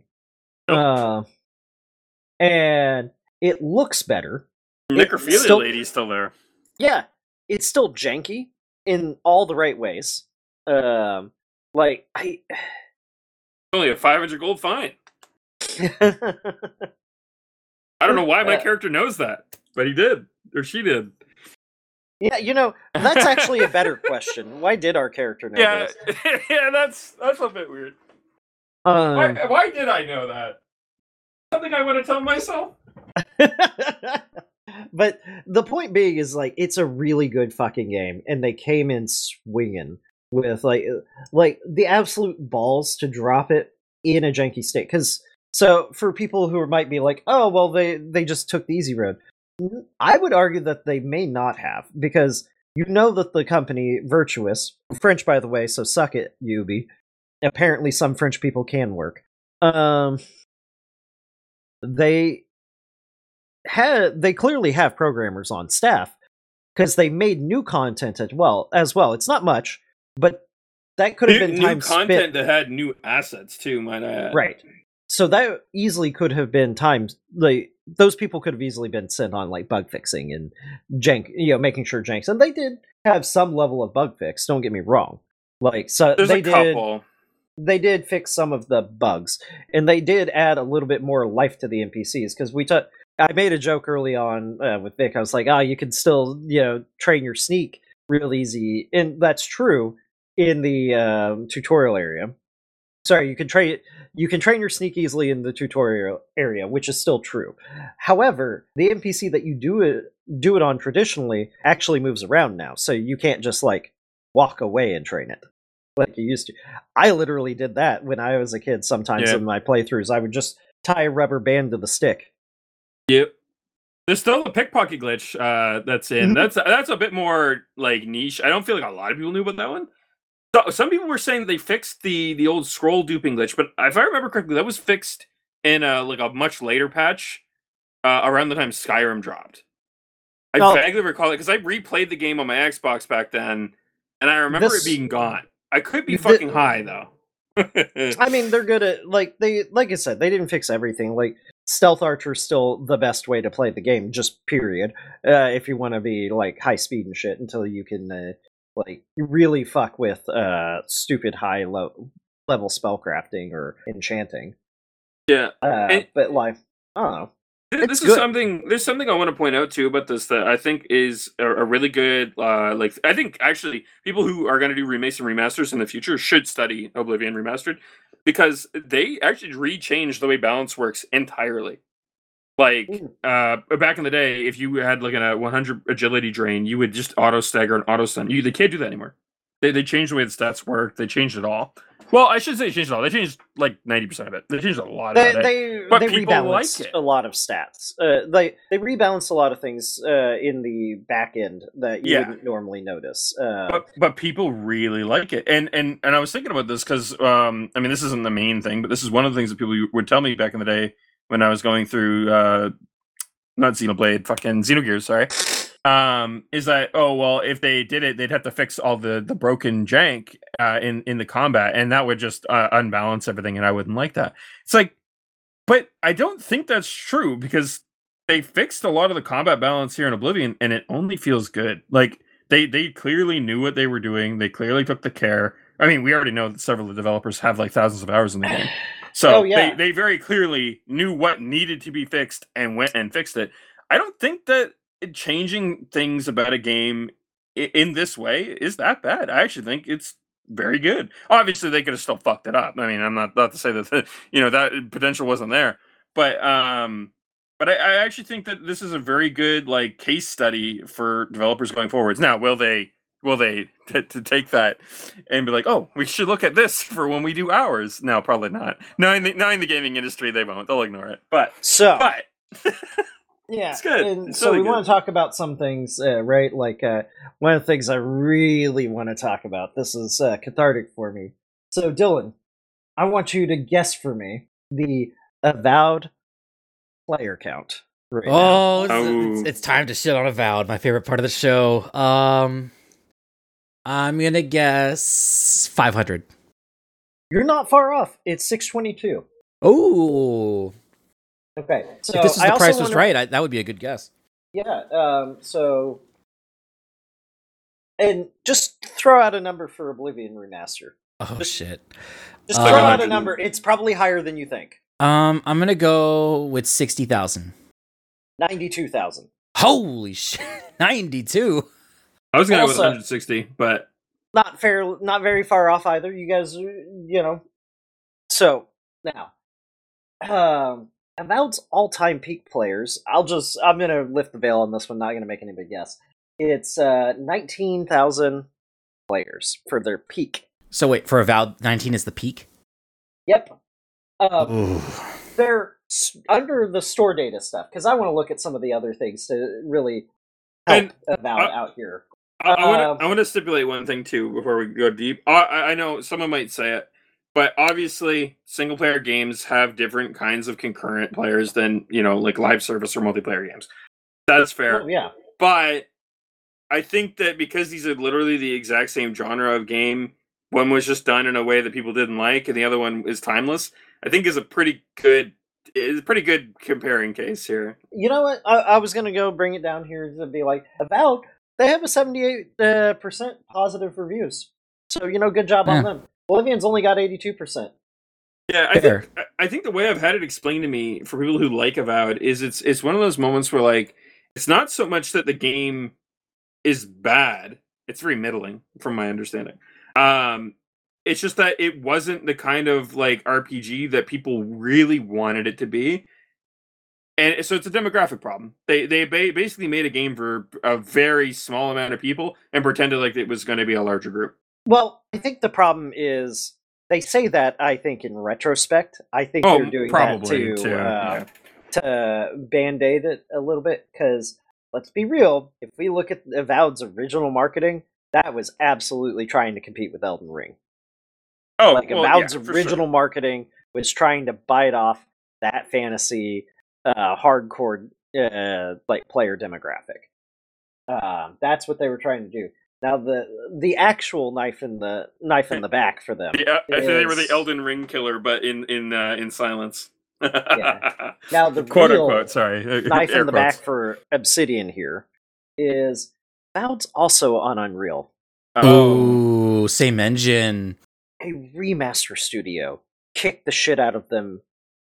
And it looks better. Necrophilia still- lady's still there. Yeah, it's still janky in all the right ways. Like Only a 500 gold fine. I don't know why my character knows that, but he did, or she did. yeah, that's actually a better question. Why did our character know Yeah, this? yeah, that's a bit weird. Why did I know that? Something I want to tell myself. But the point being is like it's a really good fucking game, and they came in swinging with like the absolute balls to drop it in a janky state. Because so for people who might be like, oh well, they just took the easy road. I would argue that they may not have, because that the company Virtuous, French by the way, so suck it, Ubi. Apparently, some French people can work. They clearly have programmers on staff because they made new content as well. It's not much, but that could have been time new content spent. that had new assets too, might I add. Right. So that easily could have been times, like, those people could have easily been sent on like bug fixing and jank, making sure janks, and they did have some level of bug fix. Don't get me wrong. Like, so There's a couple. They did fix some of the bugs, and they did add a little bit more life to the NPCs because I made a joke early on with Vic. I was like, you can still train your sneak real easy, and that's true in the tutorial area. Sorry, you can train your sneak easily in the tutorial area, which is still true. However, the NPC that you do it on traditionally actually moves around now, so you can't just like walk away and train it like you used to. I literally did that when I was a kid. Sometimes in my playthroughs, I would just tie a rubber band to the stick. Yep. There's still a pickpocket glitch that's in. That's a bit more like niche. I don't feel like a lot of people knew about that one. So, some people were saying they fixed the old scroll duping glitch, but if I remember correctly, that was fixed in a much later patch around the time Skyrim dropped. I vaguely recall it because I replayed the game on my Xbox back then, and I remember it being gone. I could be fucking high though. I mean, they're good at like I said, they didn't fix everything. Like Stealth Archer's still the best way to play the game, just period. If you want to be like high speed and shit, until you can like really fuck with stupid high level spellcrafting or enchanting. Yeah, but like I don't know. There's something I want to point out too about this that I think is a really good I think actually people who are going to do remakes and remasters in the future should study Oblivion Remastered, because they actually rechanged the way balance works entirely. Like back in the day, if you had like a 100 agility drain, you would just auto stagger and auto stun. They can't do that anymore. They changed the way the stats work. They changed it all. Well, I shouldn't say changed it all. They changed like 90% of it. They changed a lot of it. But they people rebalanced like it. a lot of stats. They rebalanced a lot of things in the back end that you wouldn't normally notice. But people really like it. And I was thinking about this because I mean, this isn't the main thing, but this is one of the things that people would tell me back in the day when I was going through not Xenoblade, fucking Xenogears, sorry. Is that if they did it, they'd have to fix all the broken jank in the combat, and that would just unbalance everything, and I wouldn't like that. It's like, but I don't think that's true, because they fixed a lot of the combat balance here in Oblivion, and it only feels good. Like they clearly knew what they were doing. They clearly took the care. I mean, we already know that several of the developers have like thousands of hours in the game, so they very clearly knew what needed to be fixed and went and fixed it. I don't think that changing things about a game in this way is that bad. I actually think it's very good. Obviously, they could have still fucked it up. I mean, I'm not to say that that potential wasn't there, but I actually think that this is a very good like case study for developers going forwards. Now, will they to take that and be like, oh, we should look at this for when we do ours? No, probably not. No, in the gaming industry, they won't. They'll ignore it. But yeah, it's good. And so we want to talk about some things, right? Like one of the things I really want to talk about. This is cathartic for me. So, Dylan, I want you to guess for me the Avowed player count. Right now. It's time to shit on Avowed, my favorite part of the show. I'm gonna guess 500. You're not far off. It's 622. Oh. Okay, so if this is the price was right, that would be a good guess. Yeah. So, and just throw out a number for Oblivion Remaster. Oh shit! Just throw out a number. It's probably higher than you think. I'm gonna go with 60,000. 92,000. Holy shit! 92. I was gonna go with 160, but not very far off either. You guys, So now, Avowed's all-time peak players. I'm gonna lift the veil on this one. Not gonna make any big guess. It's 19,000 players for their peak. So wait, for Avowed, 19 is the peak? Yep. They're under the store data stuff, because I want to look at some of the other things to really help Avowed out here. I want to stipulate one thing too before we go deep. I know someone might say it, but obviously single player games have different kinds of concurrent players than like live service or multiplayer games. That's fair. Yeah. But I think that because these are literally the exact same genre of game, one was just done in a way that people didn't like, and the other one is timeless. I think is a pretty good comparing case here. You know what? I was gonna go bring it down here to be like, Avowed, they have a 78% positive reviews. So, good job on them. Oblivion's only got 82%. Yeah, I think the way I've had it explained to me for people who like Avowed is it's one of those moments where, like, it's not so much that the game is bad. It's very middling, from my understanding. It's just that it wasn't the kind of, like, RPG that people really wanted it to be. And so it's a demographic problem. They basically made a game for a very small amount of people and pretended like it was going to be a larger group. Well, I think the problem is, they say that, I think, in retrospect. I think they're doing probably that to Band-Aid it a little bit, because, let's be real, if we look at Avowed's original marketing, that was absolutely trying to compete with Elden Ring. Avowed's original marketing was trying to bite off that fantasy hardcore player demographic. That's what they were trying to do. Now the actual knife in the back for them. Yeah, I think they were the Elden Ring killer, but in silence. Yeah. Now the quote real unquote, sorry, knife in the back for Obsidian here is Avowed's also on Unreal. Oh, same engine. A remaster studio kicked the shit out of them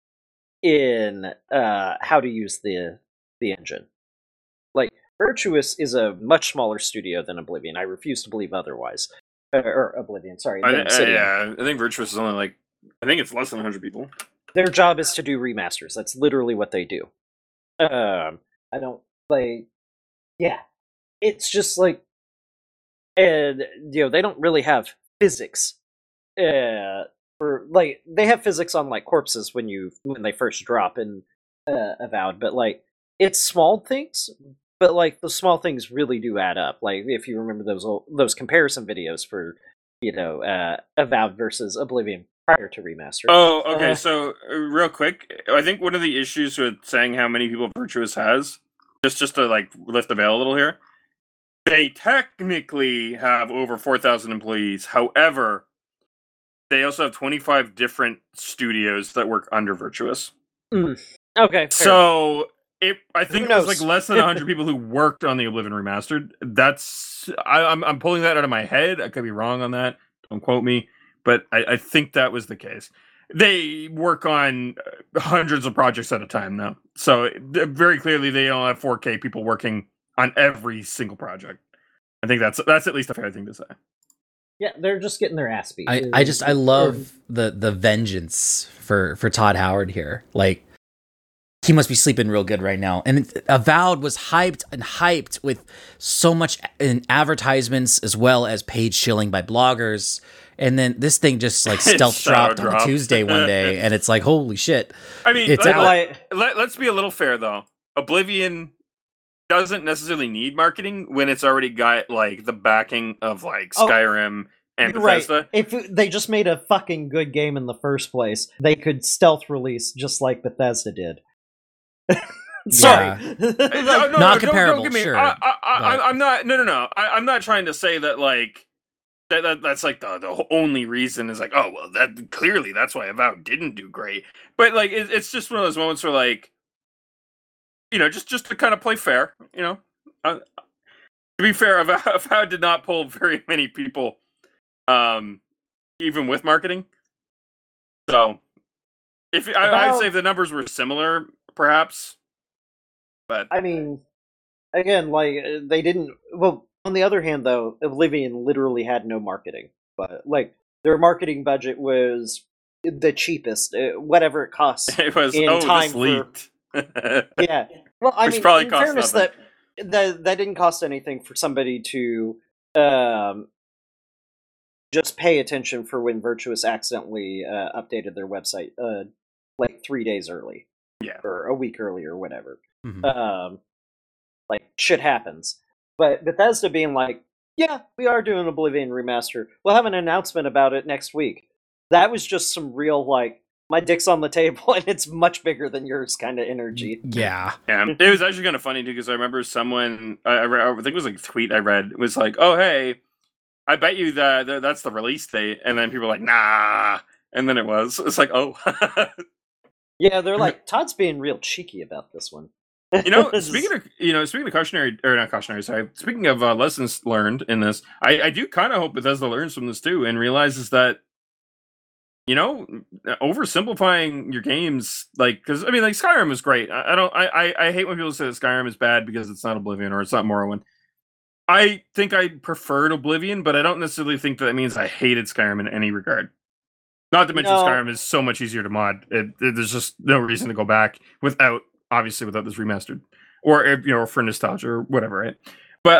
in how to use the engine. Like, Virtuous is a much smaller studio than Oblivion. I refuse to believe otherwise. Or Oblivion, sorry. I think Virtuous is only I think it's less than 100 people. Their job is to do remasters. That's literally what they do. I don't yeah. It's just like, and they don't really have physics. They have physics on like corpses when they first drop in Avowed, but like it's small things, but like the small things really do add up. Like if you remember those comparison videos for Avowed versus Oblivion prior to remaster. Oh, okay. So real quick, I think one of the issues with saying how many people Virtuous has, just to like lift the veil a little here, they technically have over 4,000 employees. However, they also have 25 different studios that work under Virtuous. Okay. Fair. So I think it was like less than 100 people who worked on the Oblivion Remastered. I'm pulling that out of my head. I could be wrong on that. Don't quote me. But I think that was the case. They work on hundreds of projects at a time now. So very clearly they don't have 4K people working on every single project. I think that's at least a fair thing to say. Yeah, they're just getting their ass beat. I love the vengeance for Todd Howard here. Like, he must be sleeping real good right now. And Avowed was hyped with so much in advertisements as well as page shilling by bloggers. And then this thing just like stealth dropped on a Tuesday one day, and it's like, holy shit. I mean, let's be a little fair though. Oblivion doesn't necessarily need marketing when it's already got like the backing of like Skyrim and Bethesda. Right. If they just made a fucking good game in the first place, they could stealth release just like Bethesda did. Sorry, not comparable. Don't get me. Sure, I'm not. No. I'm not trying to say that like that's like the only reason is like, oh well, that clearly that's why Avowed didn't do great. But like it's just one of those moments where like, just to kind of play fair. To be fair, Avowed did not pull very many people, even with marketing. So I'd say if the numbers were similar, perhaps. But I mean, again, like they didn't. Well, on the other hand, though, Oblivion literally had no marketing. But like their marketing budget was the cheapest, whatever it costs. It was time this leaked. Yeah. Well, I mean, probably in cost fairness, nothing. that didn't cost anything for somebody to just pay attention for when Virtuous accidentally updated their website like 3 days early. Yeah. Or a week early or whatever. Mm-hmm. Like, shit happens. But Bethesda being like, yeah, we are doing Oblivion Remaster. We'll have an announcement about it next week. That was just some real, like, my dick's on the table and it's much bigger than yours kind of energy. Yeah. Yeah, it was actually kind of funny too because I remember someone I think it was like a tweet I read was like, "Oh hey, I bet you that that's the release date," and then people were like, "Nah," and then it was. It's like, oh, Yeah, they're like, Todd's being real cheeky about this one. speaking of cautionary or not cautionary, sorry. Speaking of lessons learned in this, I do kind of hope Bethesda learns from this too and realizes that oversimplifying your games, like, because I mean, like Skyrim is great. I hate when people say that Skyrim is bad because it's not Oblivion or it's not Morrowind. I think I preferred Oblivion, but I don't necessarily think that means I hated Skyrim in any regard. Not to mention No. Skyrim is so much easier to mod. There's just no reason to go back without this remastered, or for nostalgia or whatever, right? But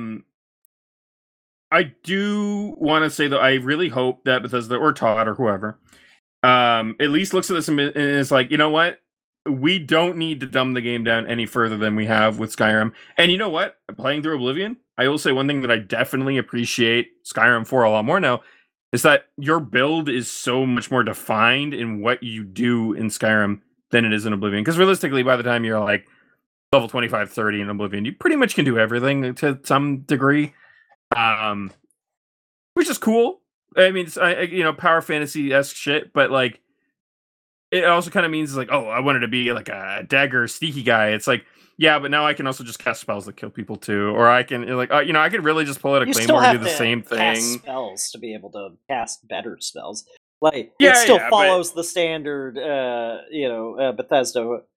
I do want to say that I really hope that Bethesda or Todd or whoever at least looks at this and is like, you know what? We don't need to dumb the game down any further than we have with Skyrim. And you know what? Playing through Oblivion, I will say one thing that I definitely appreciate Skyrim for a lot more now is that your build is so much more defined in what you do in Skyrim than it is in Oblivion. Because realistically, by the time you're like level 25, 30 in Oblivion, you pretty much can do everything to some degree. Which is cool. I mean, it's, power fantasy-esque shit, but like, it also kind of means like, oh, I wanted to be like a dagger sneaky guy. It's like, yeah, but now I can also just cast spells that kill people too, or I can I could really just pull out a claymore and do the same thing. Cast spells to be able to cast better spells. Like it still follows the standard, Bethesda,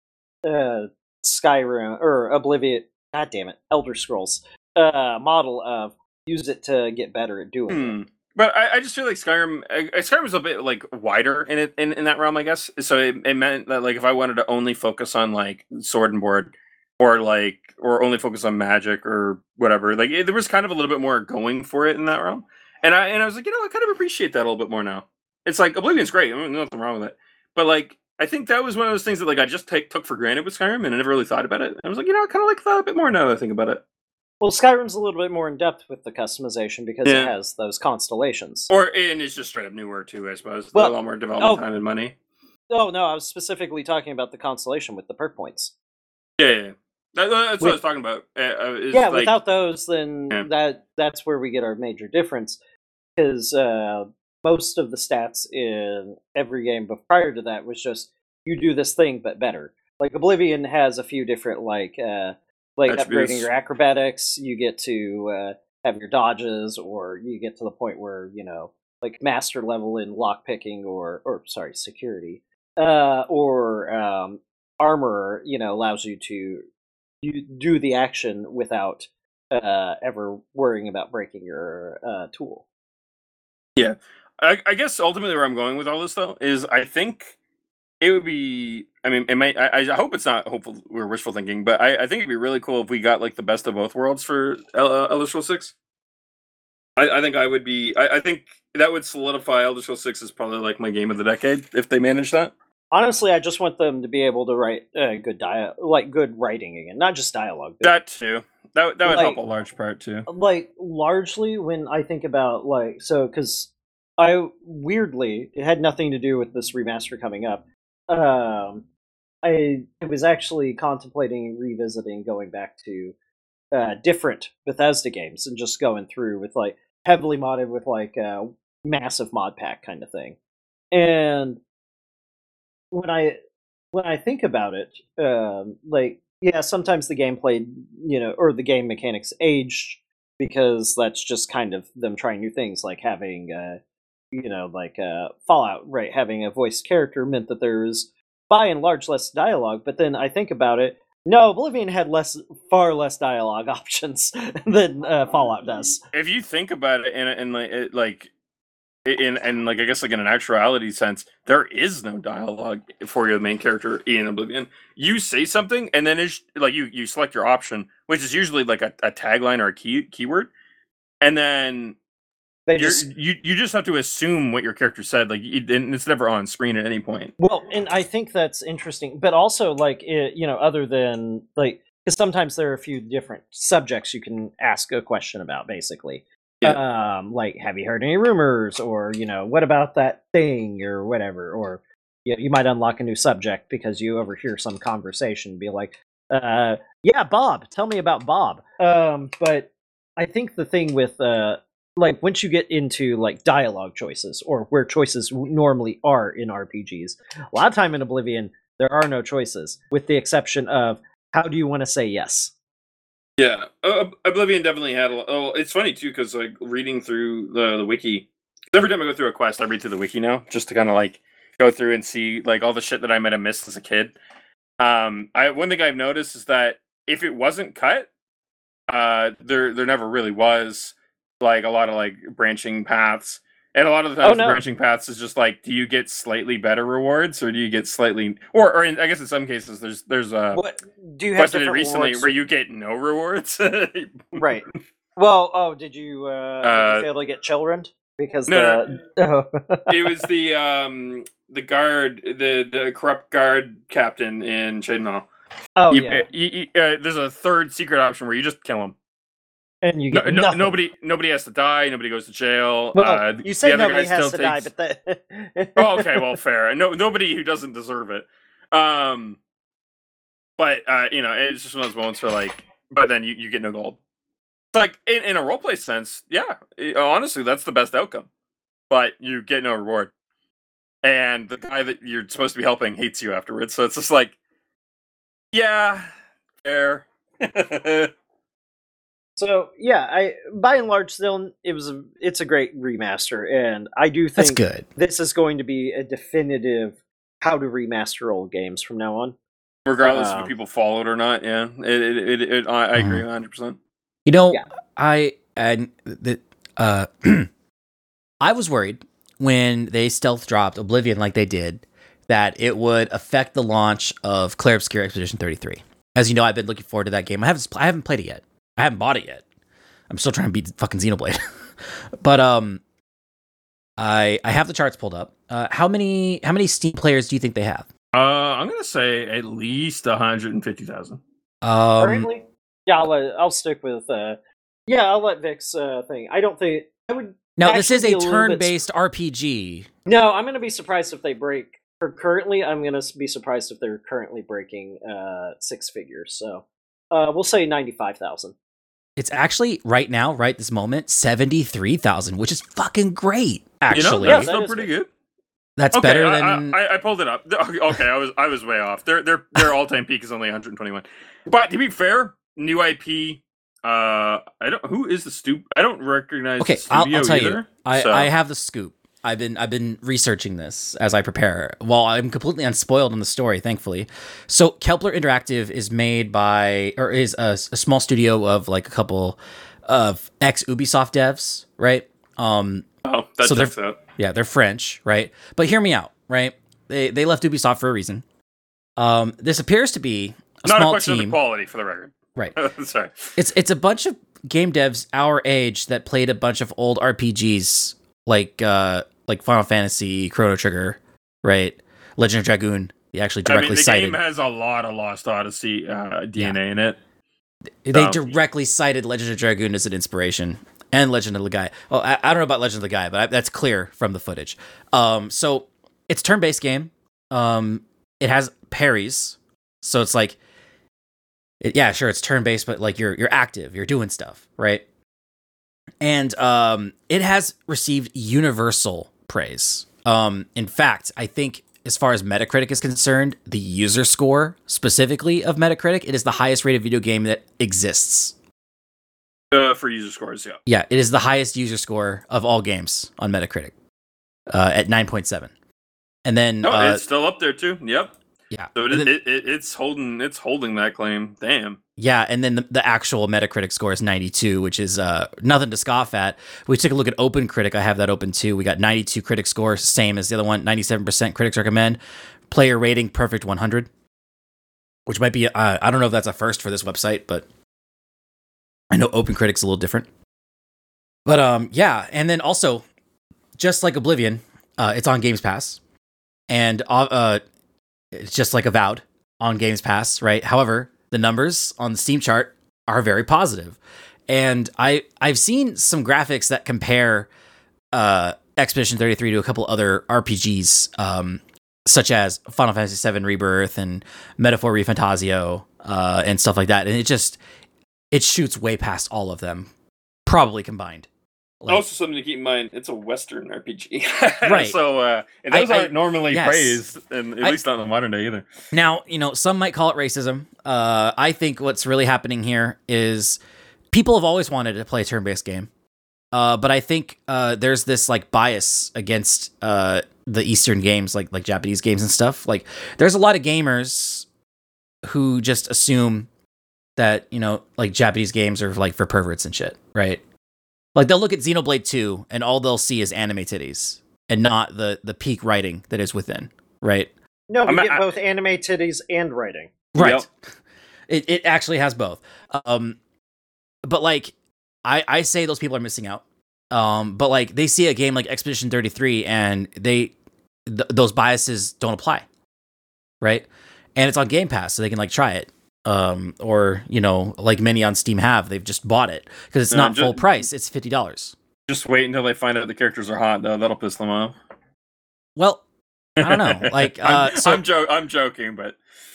Skyrim or Oblivion. God damn it, Elder Scrolls model of use it to get better at doing it. But I just feel like Skyrim is a bit like wider in that realm, I guess. So it meant that like if I wanted to only focus on like sword and board, or only focus on magic or whatever, like there was kind of a little bit more going for it in that realm. And I was like, I kind of appreciate that a little bit more now. It's like Oblivion's great, I mean, nothing wrong with it. But like I think that was one of those things that like I just took for granted with Skyrim, and I never really thought about it. I was like, I kind of like that a bit more now that I think about it. Well, Skyrim's a little bit more in depth with the customization because it has those constellations. And it's just straight up newer too, I suppose. Well, a lot more development time and money. Oh no, I was specifically talking about the constellation with the perk points. Yeah. That's what I was talking about. Without those, then that's where we get our major difference. Because most of the stats in every game, but prior to that, was just you do this thing but better. Like Oblivion has a few different upgrading your acrobatics, you get to have your dodges, or you get to the point where like master level in lockpicking or security, or armor. Allows you to do the action without ever worrying about breaking your tool. Yeah, I guess ultimately where I'm going with all this though is I think it would be. I mean, it might. I hope it's not hopeful or wishful thinking, but I think it'd be really cool if we got like the best of both worlds for Elder Scrolls 6. I think I would be. I think that would solidify Elder Scrolls 6 as probably like my game of the decade if they manage that. Honestly, I just want them to be able to write good writing again, not just dialogue. That too. That would help a large part too. Like largely when I think about because it had nothing to do with this remaster coming up. I was actually contemplating revisiting going back to different Bethesda games and just going through with like heavily modded with like a massive mod pack kind of thing. And when I think about it, sometimes the gameplay, or the game mechanics aged because that's just kind of them trying new things, like having Fallout, right? Having a voiced character meant that there's by and large less dialogue. But then I think about it, no, Oblivion had far less dialogue options than Fallout does. If you think about it I guess like in an actuality sense, there is no dialogue for your main character in Oblivion. You say something, and then it's like you select your option, which is usually like a tagline or a keyword, and then you just have to assume what your character said, and it's never on screen at any point. Well, and I think that's interesting, but also other than because sometimes there are a few different subjects you can ask a question about, basically. Yeah. Have you heard any rumors, or what about that thing, or whatever, or you might unlock a new subject because you overhear some conversation, be like, yeah, Bob, tell me about Bob. But I think the thing with like once you get into like dialogue choices or where choices normally are in RPGs, a lot of time in Oblivion there are no choices, with the exception of how do you want to say yes. Yeah, Oblivion definitely had. Oh, it's funny too because like reading through the wiki. Every time I go through a quest, I read through the wiki now just to kind of like go through and see like all the shit that I might have missed as a kid. One thing I've noticed is that if it wasn't cut, there never really was like a lot of like branching paths, and a lot of the times the branching paths is just like, do you get slightly better rewards or do you get slightly, or I guess in some cases there's what do you have quested recently where you get no rewards, right? Well, did you fail to get children? Because no. It was the guard, the corrupt guard captain in Cheydinhal. Oh, there's a third secret option where you just kill him, and you get nothing. Nobody has to die. Nobody goes to jail. Well, you say nobody has to die, but oh, okay, well, fair. Nobody who doesn't deserve it. But it's just one of those moments where like, but then you get no gold. Like in a roleplay sense, yeah. Honestly, that's the best outcome. But you get no reward, and the guy that you're supposed to be helping hates you afterwards. So it's just like, yeah, fair. So yeah, by and large, still it's a great remaster, and I do think that's good. This is going to be a definitive how to remaster old games from now on, regardless if people follow it or not. Yeah, I agree 100%. You know, I was worried when they stealth dropped Oblivion like they did that it would affect the launch of Clair Obscur Expedition 33. As you know, I've been looking forward to that game. I haven't played it yet. I haven't bought it yet. I'm still trying to beat fucking Xenoblade. But I have the charts pulled up. How many Steam players do you think they have? I'm gonna say at least 150,000. Currently. Yeah, I'll stick with. I'll let Vic's thing. I don't think I would. Now this is a turn-based RPG. No, I'm going to be surprised if they break. Currently, I'm going to be surprised if they're currently breaking six figures. So we'll say 95,000. It's actually right now, right this moment, 73,000, which is fucking great. Actually, that's still pretty good. That's better than I pulled it up. Okay, I was way off. Their all-time peak is only 121. But to be fair, new IP. Who is the Stoop? I don't recognize. Okay, the studio I'll tell either, you. I have the scoop. I've been researching this as I prepare. Well, I'm completely unspoiled on the story, thankfully. So Kepler Interactive is made by, or is a small studio of like a couple of ex Ubisoft devs, right? That checks out. Yeah, they're French, right? But hear me out, right? They left Ubisoft for a reason. This appears to be Not small a question team. of the quality, for the record. Right. Sorry. It's a bunch of game devs our age that played a bunch of old RPGs like Final Fantasy, Chrono Trigger, right? Legend of Dragoon. They actually directly cited. The game has a lot of Lost Odyssey DNA in it. They directly cited Legend of Dragoon as an inspiration, and Legend of the Gaia. Well, I don't know about Legend of the Gaia, but that's clear from the footage. So it's a turn-based game. It has parries, so it's like, it's turn-based, but like you're active, you're doing stuff, right? And it has received universal praise. In fact, I think as far as Metacritic is concerned, the user score specifically of Metacritic, it is the highest rated video game that exists. For user scores, yeah. Yeah, it is the highest user score of all games on Metacritic at 9.7. And then it's still up there too. Yep. Yeah. So it's holding that claim. Damn. Yeah, and then the actual Metacritic score is 92, which is nothing to scoff at. We took a look at OpenCritic. I have that open too. We got 92 critic score, same as the other one. 97% critics recommend. Player rating perfect 100, which might be I don't know if that's a first for this website, but I know OpenCritic's a little different. But and then also just like Oblivion, it's on Games Pass, and it's just like Avowed on Games Pass, right? However, the numbers on the Steam chart are very positive. And I've seen some graphics that compare Expedition 33 to a couple other RPGs. such as Final Fantasy VII Rebirth and Metaphor ReFantasio, and stuff like that. And it shoots way past all of them, probably combined. Like, also, something to keep in mind: it's a Western RPG, Right. So, and those aren't normally yes. praised, and at least not in the modern day either. Now, some might call it racism. I think what's really happening here is people have always wanted to play a turn-based game, but I think there's this like bias against the Eastern games, like Japanese games and stuff. Like, there's a lot of gamers who just assume that like Japanese games are like for perverts and shit, right? Like, they'll look at Xenoblade 2 and all they'll see is anime titties and not the peak writing that is within, right? No, we get both anime titties and writing. Right. Yep. It actually has both. But like, I say those people are missing out. But like, they see a game like Expedition 33 and those biases don't apply, right? And it's on Game Pass, so they can like try it. Or like many on Steam they've just bought it because it's not full price. It's $50. Just wait until they find out the characters are hot, though. That'll piss them off. Well, I don't know. Like, I'm joking, but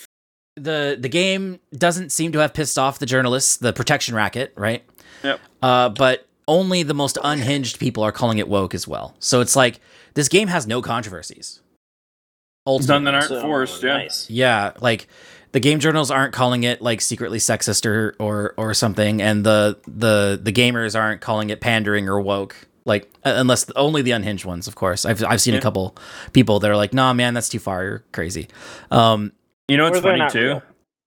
the game doesn't seem to have pissed off the journalists, the protection racket, right? Yep. But only the most unhinged people are calling it woke as well. So it's like this game has no controversies. None that aren't forced. Yeah. Nice. Yeah, like. The game journals aren't calling it like secretly sexist or something, and the gamers aren't calling it pandering or woke. Like, unless only the unhinged ones, of course. I've seen a couple people that are like, "Nah, man, that's too far. You're crazy." It's funny too.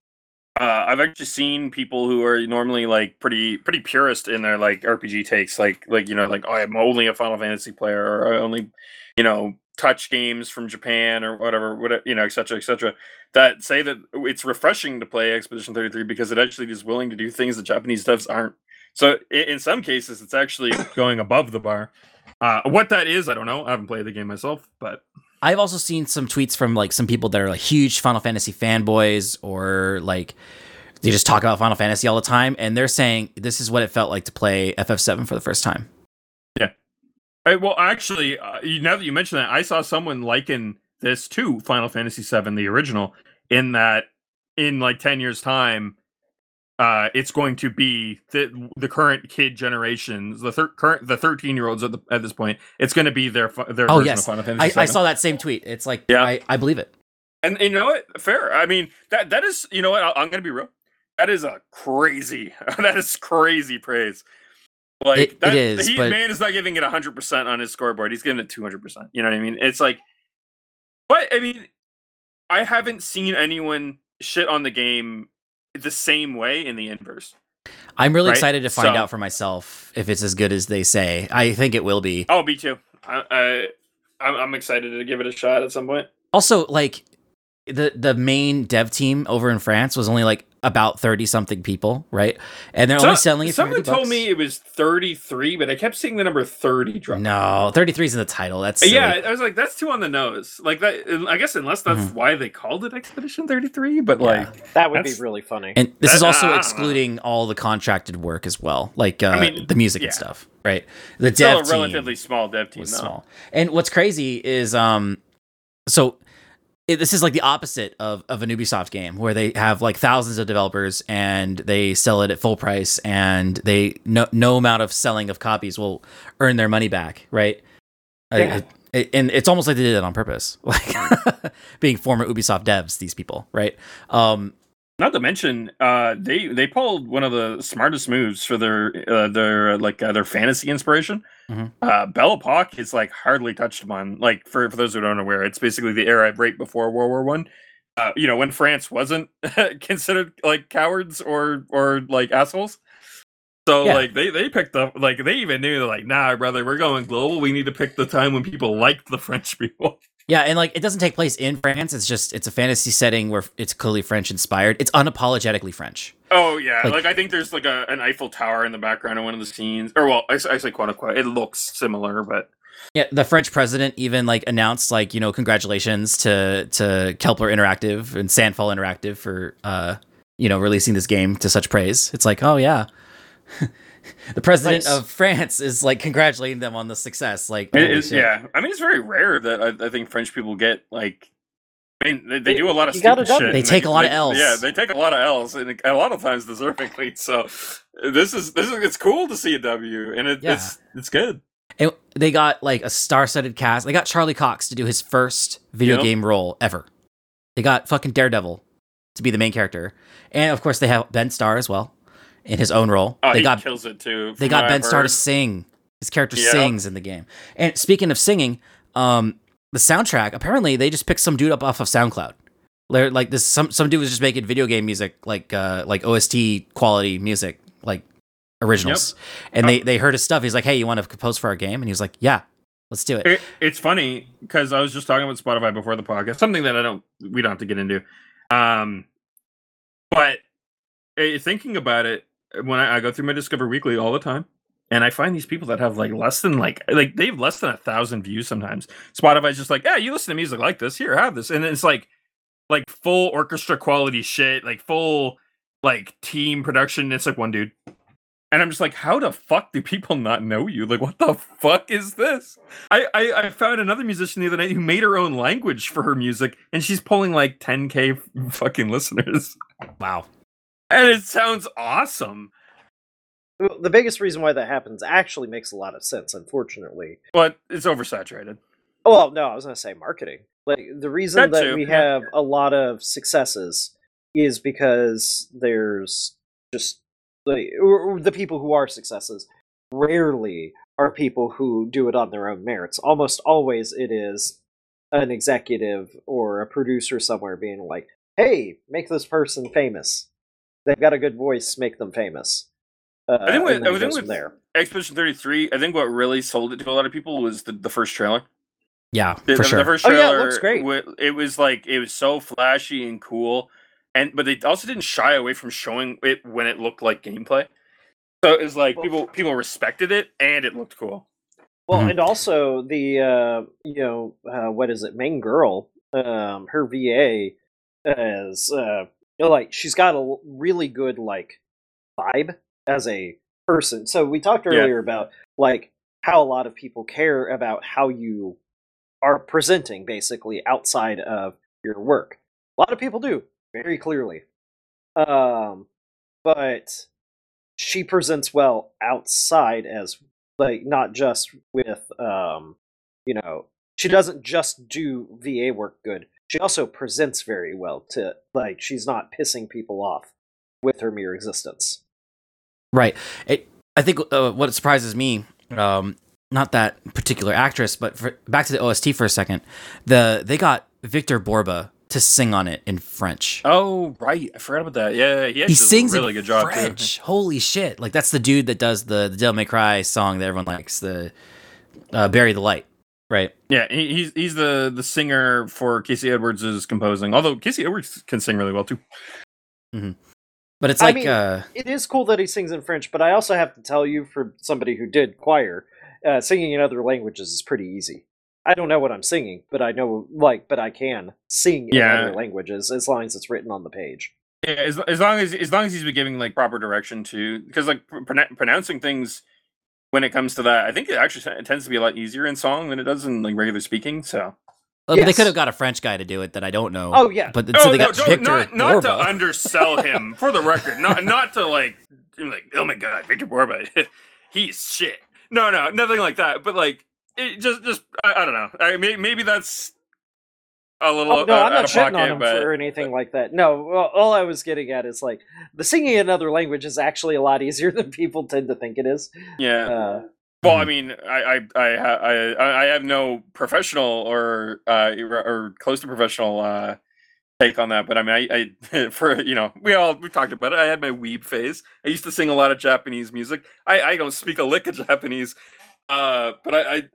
I've actually seen people who are normally like pretty purist in their like RPG takes, like oh, I'm only a Final Fantasy player, or I only touch games from Japan or whatever, et cetera, that say that it's refreshing to play Expedition 33 because it actually is willing to do things that Japanese devs aren't. So in some cases, it's actually going above the bar. What that is, I don't know. I haven't played the game myself, but I've also seen some tweets from like some people that are like huge Final Fantasy fanboys, or like they just talk about Final Fantasy all the time, and they're saying this is what it felt like to play FF7 for the first time. Yeah. Well, actually, now that you mention that, I saw someone liken this to Final Fantasy VII, the original, in that in like 10 years' time, it's going to be the current kid generations, the 13-year-olds at this point. It's going to be their version of Final Fantasy VII. I saw that same tweet. It's like, I believe it. And you know what? Fair. I mean, that is, you know what? I'm going to be real. That is crazy praise. Like it is. Man is not giving it 100% on his scoreboard. He's giving it 200%. You know what I mean? It's like, but I mean, I haven't seen anyone shit on the game the same way in the inverse. I'm really excited to find out for myself if it's as good as they say. I think it will be. Oh, me too. I'm excited to give it a shot at some point. Also, like the main dev team over in France was only like about 30 something people, right? And they're only selling it for $30. Someone told me it was 33, but I kept seeing the number 30 drop. No, 33 is in the title. That's silly. Yeah, I was like, that's too on the nose. Like that, I guess unless that's why they called it Expedition 33, but like that would be really funny. And this is also excluding all the contracted work as well, like the music and stuff, right? The dev team, relatively small dev team, small. And what's crazy is this is like the opposite of an Ubisoft game where they have like thousands of developers and they sell it at full price, and no amount of selling of copies will earn their money back, right? Yeah. And it's almost like they did it on purpose, like being former Ubisoft devs, these people, right? Not to mention, they pulled one of the smartest moves for their fantasy inspiration. Mm-hmm. Belle Epoque is like hardly touched upon. Like for those who aren't aware, it's basically the era right before World War One. When France wasn't considered like cowards or like assholes. So like they picked up, like they even knew, like, nah, brother, we're going global. We need to pick the time when people liked the French people. Yeah, and like it doesn't take place in France. It's a fantasy setting where it's clearly French inspired. It's unapologetically French. Oh yeah, like I think there's like an Eiffel Tower in the background of one of the scenes. Or well, I say quote unquote, it looks similar, but yeah, the French president even like announced like, congratulations to Kepler Interactive and Sandfall Interactive for releasing this game to such praise. It's like, oh yeah. The president of France is like congratulating them on the success. Like, it is, yeah. I mean, it's very rare that I think French people get like I mean, they do a lot of You got stupid a W. shit. They and take a lot of Ls. Yeah, they take a lot of L's, and a lot of times deservingly. So this is it's cool to see a W, and it's good. And they got like a star-studded cast. They got Charlie Cox to do his first video game role ever. They got fucking Daredevil to be the main character, and of course they have Ben Starr as well in his own role. Oh, they he kills it too. They got Ben Starr to sing. His character sings in the game. And speaking of singing, the soundtrack, apparently they just picked some dude up off of SoundCloud. Like this, some dude was just making video game music, like OST quality music, like originals. And they heard his stuff. He's like, "Hey, you want to compose for our game?" And he was like, "Yeah, let's do it." It's funny because I was just talking about Spotify before the podcast, something that we don't have to get into. But thinking about it, when I go through my Discover Weekly all the time, and I find these people that have less than they have less than 1,000 views sometimes. Spotify's just like, yeah, you listen to music like this, here, have this, and it's like full orchestra quality shit, like full team production. It's like one dude, and I'm just like, how the fuck do people not know you? Like, what the fuck is this? I found another musician the other night who made her own language for her music, and she's pulling 10K fucking listeners. Wow. And it sounds awesome. The biggest reason why that happens actually makes a lot of sense, unfortunately. But it's oversaturated. Oh, well, no, I was going to say marketing. The reason that we have a lot of successes is because there's just the people who are successes rarely are people who do it on their own merits. Almost always it is an executive or a producer somewhere being like, hey, make this person famous. They've got a good voice, make them famous. I think with there. Expedition 33, I think what really sold it to a lot of people was the first trailer. Yeah, for sure. The first trailer, it looks great. It was so flashy and cool, but they also didn't shy away from showing it when it looked like gameplay. So it was like people respected it, and it looked cool. Well, and also the what is it? Main girl, her VA is she's got a really good vibe as a person. So we talked earlier about how a lot of people care about how you are presenting basically outside of your work. A lot of people do, very clearly. But she presents well outside as not just with she doesn't just do VA work good. She also presents very well to she's not pissing people off with her mere existence. Right. I think what surprises me, not that particular actress, but back to the OST for a second, they got Victor Borba to sing on it in French. Oh, right. I forgot about that. Yeah, he sings a really good job French. Too. Holy shit. That's the dude that does the Devil May Cry song that everyone likes, the Bury the Light. Right. Yeah, he's the singer for Casey Edwards' composing. Although Casey Edwards can sing really well too. Mm-hmm. But it's it is cool that he sings in French, but I also have to tell you, for somebody who did choir, singing in other languages is pretty easy. I don't know what I'm singing, but I know but I can sing in other languages as long as it's written on the page. Yeah, as long as he's been giving proper direction to, because pronouncing things. When it comes to that, I think it tends to be a lot easier in song than it does in regular speaking. So, but they could have got a French guy to do it that I don't know. Oh yeah, but so they got Victor not Borba. To undersell him for the record, not to oh my god, Victor Borba, he's shit. No, nothing like that. But it just I don't know. Maybe that's a little I'm not shitting pocket, on him for anything like that. No, all I was getting at is the singing in another language is actually a lot easier than people tend to think it is. Yeah. Well, I mean, I have no professional or close to professional take on that, but I mean, we talked about it. I had my weeb phase. I used to sing a lot of Japanese music. I don't speak a lick of Japanese, but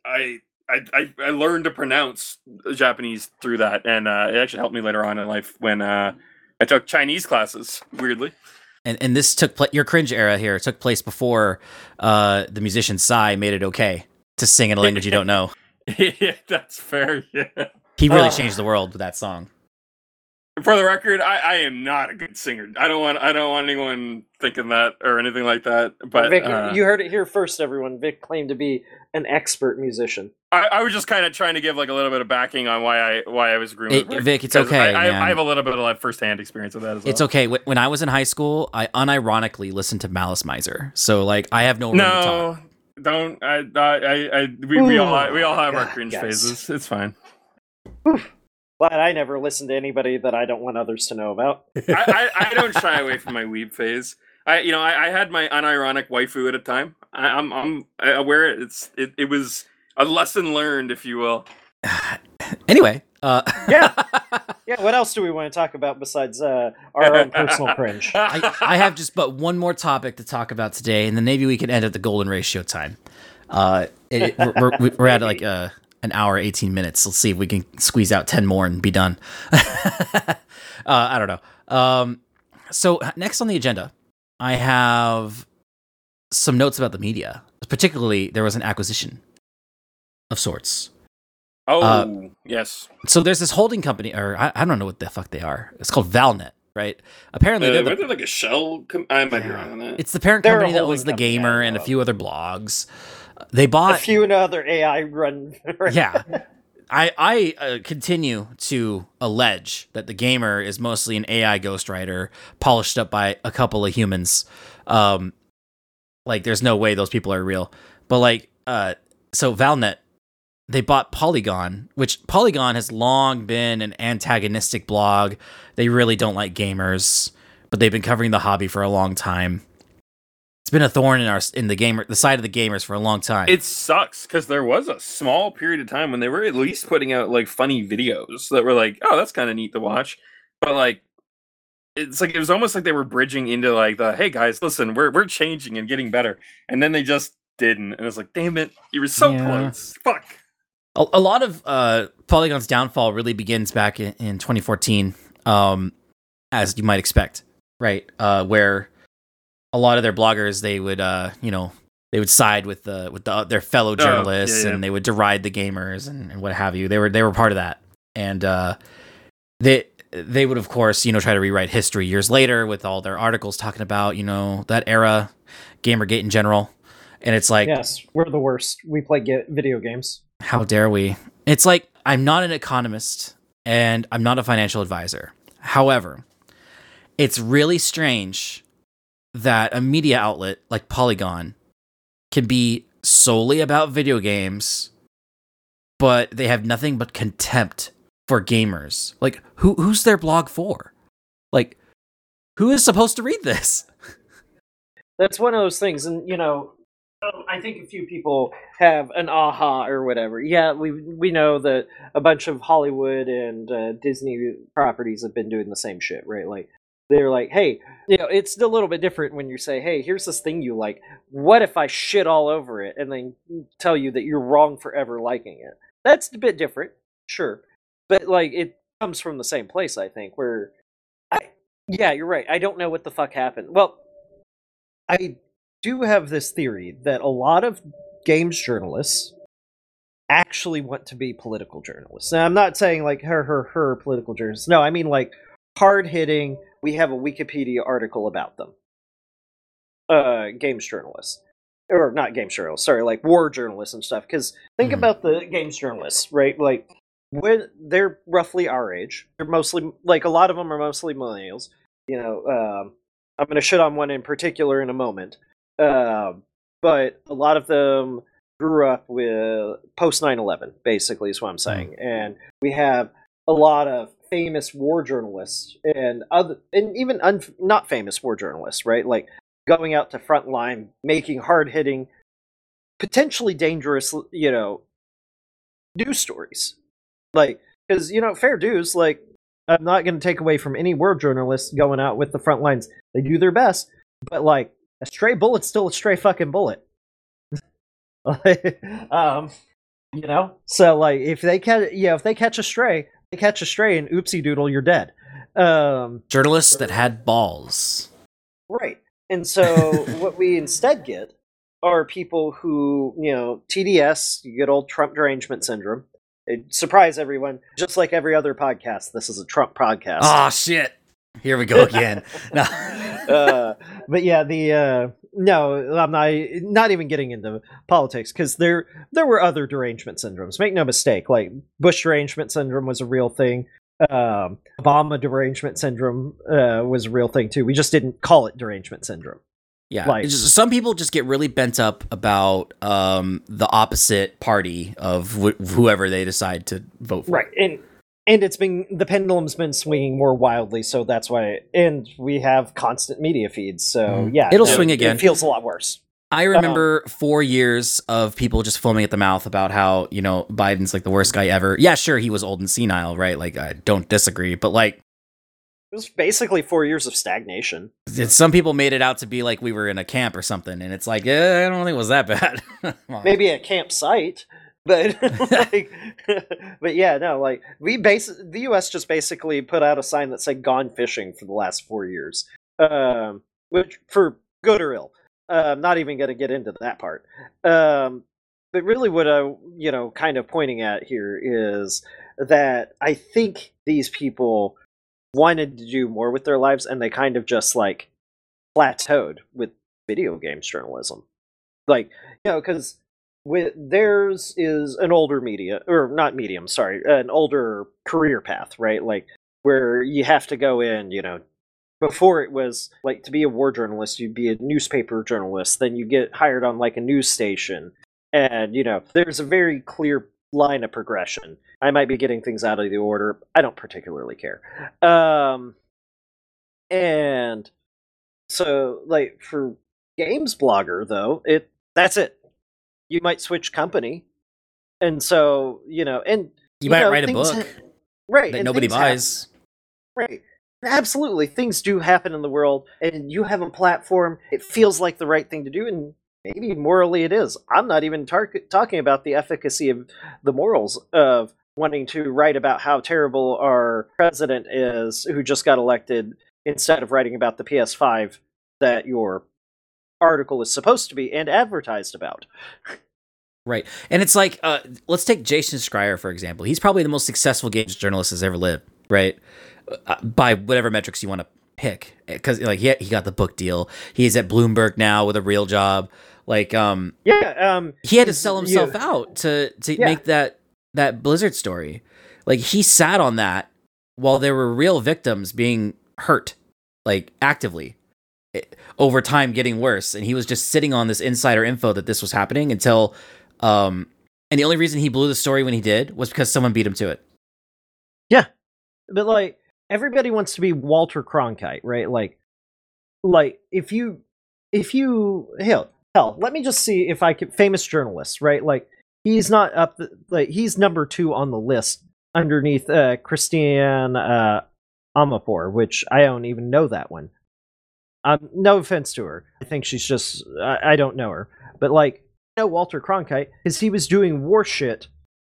I learned to pronounce Japanese through that, and it actually helped me later on in life when I took Chinese classes, weirdly. And this took place, your cringe era here took place before the musician Psy made it okay to sing in a language you don't know. Yeah, that's fair, yeah. He really changed the world with that song. For the record, I am not a good singer. I don't want anyone thinking that or anything like that. But Vic, you heard it here first, everyone. Vic claimed to be an expert musician. I was just kind of trying to give like a little bit of backing on why I was agreeing with Vic, it's okay, I man. have a little bit of like first-hand experience with that as well. It's okay. When I was in high school, I unironically listened to Malice Miser, so like I have no room to talk. Don't. We all have our cringe phases. It's fine. But I never listen to anybody that I don't want others to know about. I don't shy away from my weeb phase. I had my unironic waifu at a time. I'm aware it was a lesson learned, if you will. Anyway, yeah. What else do we want to talk about besides our own personal cringe? I have just but one more topic to talk about today, and then maybe we can end at the golden ratio time. We're at like an hour, 18 minutes. Let's see if we can squeeze out 10 more and be done. I don't know. So next on the agenda, I have some notes about the media. Particularly, there was an acquisition of sorts. Oh, yes. So there's this holding company, or I don't know what the fuck they are. It's called Valnet, right? Apparently, they're like a shell. I might be wrong on that. It's the parent company that owns The Gamer and a few other blogs. They bought a few other AI run. Yeah. I continue to allege that The Gamer is mostly an AI ghostwriter polished up by a couple of humans. Like, there's no way those people are real. But, like, so Valnet, they bought Polygon, which Polygon has long been an antagonistic blog. They really don't like gamers, but they've been covering the hobby for a long time. It's been a thorn in the side of the gamers for a long time. It sucks because there was a small period of time when they were at least putting out like funny videos that were like, oh, that's kind of neat to watch. But like, it's like it was almost like they were bridging into like the, hey guys, listen, we're changing and getting better, and then they just didn't, and it's like, damn it, you were so close. Fuck. A lot of Polygon's downfall really begins back in 2014, as you might expect, right? Where a lot of their bloggers, they would side with their fellow journalists, and they would deride the gamers and what have you. They were part of that, and they would of course try to rewrite history years later with all their articles talking about that era, Gamergate in general, and it's like, yes, we're the worst. We play video games. How dare we? It's like, I'm not an economist and I'm not a financial advisor. However, it's really strange that a media outlet like Polygon can be solely about video games, but they have nothing but contempt for gamers. Like, who's their blog for? Like, who is supposed to read this? That's one of those things, and I think a few people have an aha or whatever. Yeah, we know that a bunch of Hollywood and Disney properties have been doing the same shit, right? Like, they're like, hey, it's a little bit different when you say, hey, here's this thing you like. What if I shit all over it and then tell you that you're wrong for ever liking it? That's a bit different, sure. But, like, it comes from the same place, I think, where... Yeah, you're right. I don't know what the fuck happened. Well, I do have this theory that a lot of games journalists actually want to be political journalists. Now, I'm not saying like her political journalists. No, I mean like hard-hitting, we have a Wikipedia article about them. Games journalists. Or not games journalists, sorry, like war journalists and stuff. Because think about the games journalists, right? Like, when they're roughly our age. They're mostly, like, a lot of them are mostly millennials. I'm going to shit on one in particular in a moment. But a lot of them grew up with post 9/11, basically, is what I'm saying. And we have a lot of famous war journalists and even not famous war journalists, right? Like going out to front line, making hard hitting, potentially dangerous, news stories. Like, because fair dues. Like, I'm not going to take away from any war journalists going out with the front lines. They do their best, but like, a stray bullet's still a stray fucking bullet. So like if they catch a stray, and oopsie doodle, you're dead. Journalists that had balls. Right. And so what we instead get are people who, TDS, you get old Trump derangement syndrome, Surprise, everyone! Just like every other podcast, this is a Trump podcast. Oh shit! Here we go again. No. But yeah, no, I'm not even getting into politics, because there were other derangement syndromes. Make no mistake, like Bush derangement syndrome was a real thing. Obama derangement syndrome was a real thing too. We just didn't call it derangement syndrome. Yeah, Like- some people just get really bent up about the opposite party of whoever they decide to vote for. Right, and the pendulum's been swinging more wildly, so that's why. And we have constant media feeds, so yeah, It'll swing again. It feels a lot worse. I remember 4 years of people just foaming at the mouth about how, Biden's like the worst guy ever. Yeah, sure, he was old and senile, right? Like, I don't disagree, but like, It was basically 4 years of stagnation. some people made it out to be like we were in a camp or something, and it's like, I don't think it was that bad. Maybe a campsite, but but yeah, no, like the U.S. just basically put out a sign that said "Gone fishing" for the last 4 years, which for good or ill. I'm not even going to get into that part. But really, what I kind of pointing at here is that I think these people wanted to do more with their lives, and they kind of just like plateaued with video games journalism, like because. Theirs is an older an older career path, right? Like where you have to go in, before it was like to be a war journalist, you'd be a newspaper journalist, then you get hired on like a news station, and there's a very clear line of progression. I might be getting things out of the order. I don't particularly care. And so like for games blogger though, that's it. You might switch company, and so and you might write a book, right? That nobody buys, right? Absolutely, things do happen in the world, and you have a platform. It feels like the right thing to do, and maybe morally it is. I'm not even talking about the efficacy of the morals of wanting to write about how terrible our president is, who just got elected, instead of writing about the PS5 that your article is supposed to be and advertised about. Right. And it's like, let's take Jason Schreier, for example. He's probably the most successful games journalist that's ever lived, right? By whatever metrics you want to pick. Because like he got the book deal. He's at Bloomberg now with a real job. Like, he had to sell himself out to make that Blizzard story. Like, he sat on that while there were real victims being hurt, like, actively. Over time getting worse, and he was just sitting on this insider info that this was happening until and the only reason he blew the story when he did was because someone beat him to it. Yeah, but like everybody wants to be Walter Cronkite, right? Like if you hell, let me just see if I could famous journalists, right? Like he's not up he's number 2 on the list underneath Christiane Amanpour, which I don't even know that one. No offense to her. I think she's just, I don't know her. But like, Walter Cronkite, because he was doing war shit.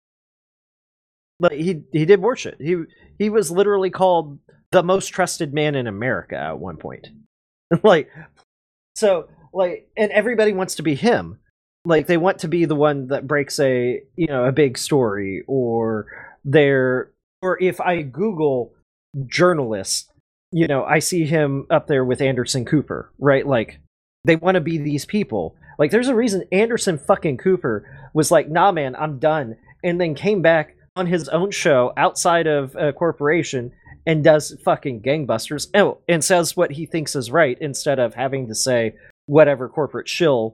Like, he did war shit. He was literally called the most trusted man in America at one point. Like, so, like, and everybody wants to be him. Like, they want to be the one that breaks a big story, or if I Google journalists, I see him up there with Anderson Cooper, right? Like, they want to be these people. Like, there's a reason Anderson fucking Cooper was like, nah, man, I'm done. And then came back on his own show outside of a corporation and does fucking gangbusters. Oh, and says what he thinks is right instead of having to say whatever the corporate shills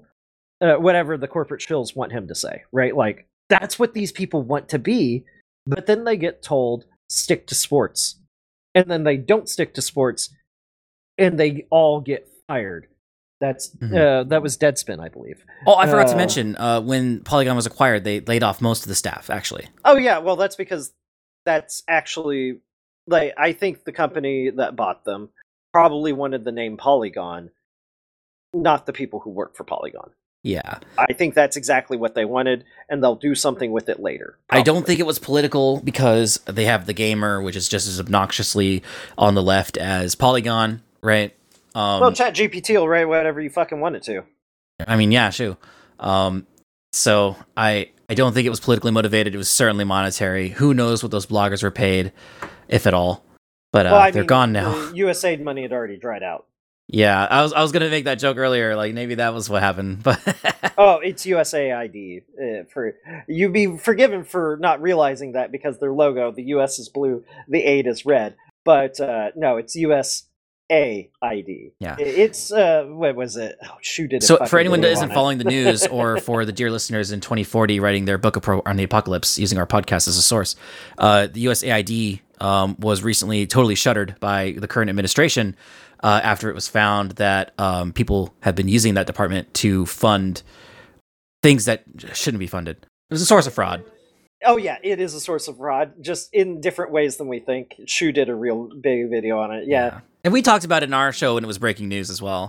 want him to say, right? Like, that's what these people want to be. But then they get told, stick to sports. And then they don't stick to sports, and they all get fired. That was Deadspin, I believe. Oh, I forgot to mention, when Polygon was acquired, they laid off most of the staff, actually. Oh, yeah, well, that's because that's actually, like, I think the company that bought them probably wanted the name Polygon, not the people who work for Polygon. Yeah. I think that's exactly what they wanted, and they'll do something with it later. Probably. I don't think it was political, because they have The Gamer, which is just as obnoxiously on the left as Polygon, right? Well, ChatGPT will write whatever you fucking want it to. I mean, yeah, sure. So I I don't think it was politically motivated. It was certainly monetary. Who knows what those bloggers were paid, if at all. But they're gone now. The USAID money had already dried out. Yeah, I was gonna make that joke earlier. Like maybe that was what happened, but Oh, it's USAID. For you'd be forgiven for not realizing that because their logo, the US is blue, the aid is red. But no, it's USAID. Yeah. It's what was it? Oh, shoot! So for anyone that isn't following the news, or for the dear listeners in 2040 writing their book on the apocalypse using our podcast as a source, the USAID was recently totally shuttered by the current administration after it was found that people have been using that department to fund things that shouldn't be funded. It was a source of fraud. Oh yeah, it is a source of fraud, just in different ways than we think. Shu did a real big video on it. Yeah. And we talked about it in our show when it was breaking news as well.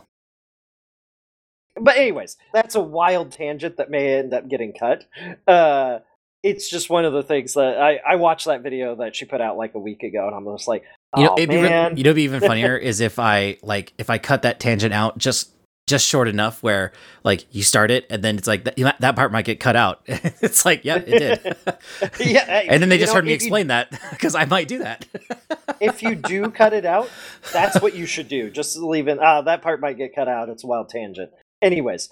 But anyways, that's a wild tangent that may end up getting cut. It's just one of the things that I watched that video that she put out like a week ago, and I'm just like, oh, it'd man. Be even funnier is if I cut that tangent out just short enough where like you start it and then it's like that part might get cut out. It's like, yeah, it did. Yeah, and then they just heard me explain that because I might do that. If you do cut it out, that's what you should do. Just leave it. That part might get cut out. It's a wild tangent. Anyways,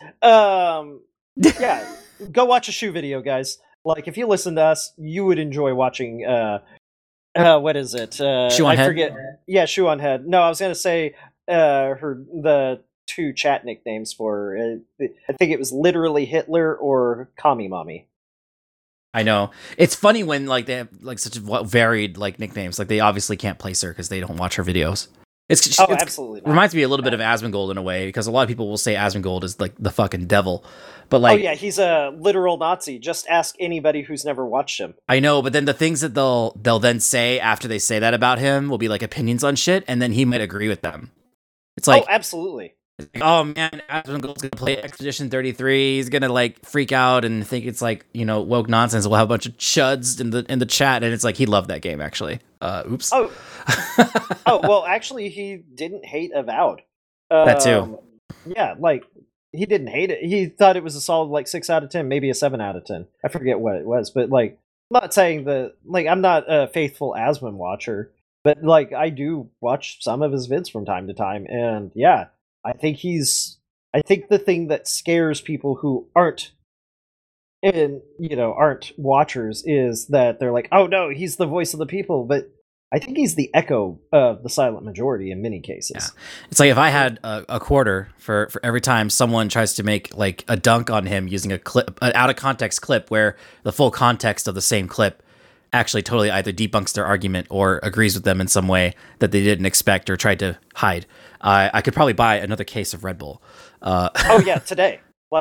yeah, go watch a Shu video, guys. Like if you listen to us, you would enjoy watching. What is it? Shu on Head? Forget. Yeah, Shu on Head. No, I was gonna say the two chat nicknames for I think it was literally Hitler or Kami Mommy. I know. It's funny when like they have like such varied like nicknames. Like they obviously can't place her because they don't watch her videos. It's absolutely not. Reminds me a little bit of Asmongold in a way, because a lot of people will say Asmongold is like the fucking devil. But like, oh yeah, he's a literal Nazi. Just ask anybody who's never watched him. I know, but then the things that they'll then say after they say that about him will be like opinions on shit, and then he might agree with them. It's like, oh, absolutely. Oh man, Asmongold's gonna play Expedition 33. He's gonna like freak out and think it's like, you know, woke nonsense. We'll have a bunch of chuds in the chat, and it's like he loved that game actually. Oops. Oh, oh well, actually, he didn't hate Avowed. That too. Yeah, like he didn't hate it. He thought it was a solid like 6 out of 10, maybe a 7 out of 10. I forget what it was, but like, I'm not saying that. Like, I'm not a faithful Asmon watcher, but like, I do watch some of his vids from time to time, and yeah. I think the thing that scares people who aren't watchers is that they're like, oh no, he's the voice of the people, but I think he's the echo of the silent majority in many cases. Yeah. It's like if I had a quarter for every time someone tries to make like a dunk on him using a clip, an out of context clip where the full context of the same clip actually totally either debunks their argument or agrees with them in some way that they didn't expect or tried to hide. I could probably buy another case of Red Bull. Oh yeah, today.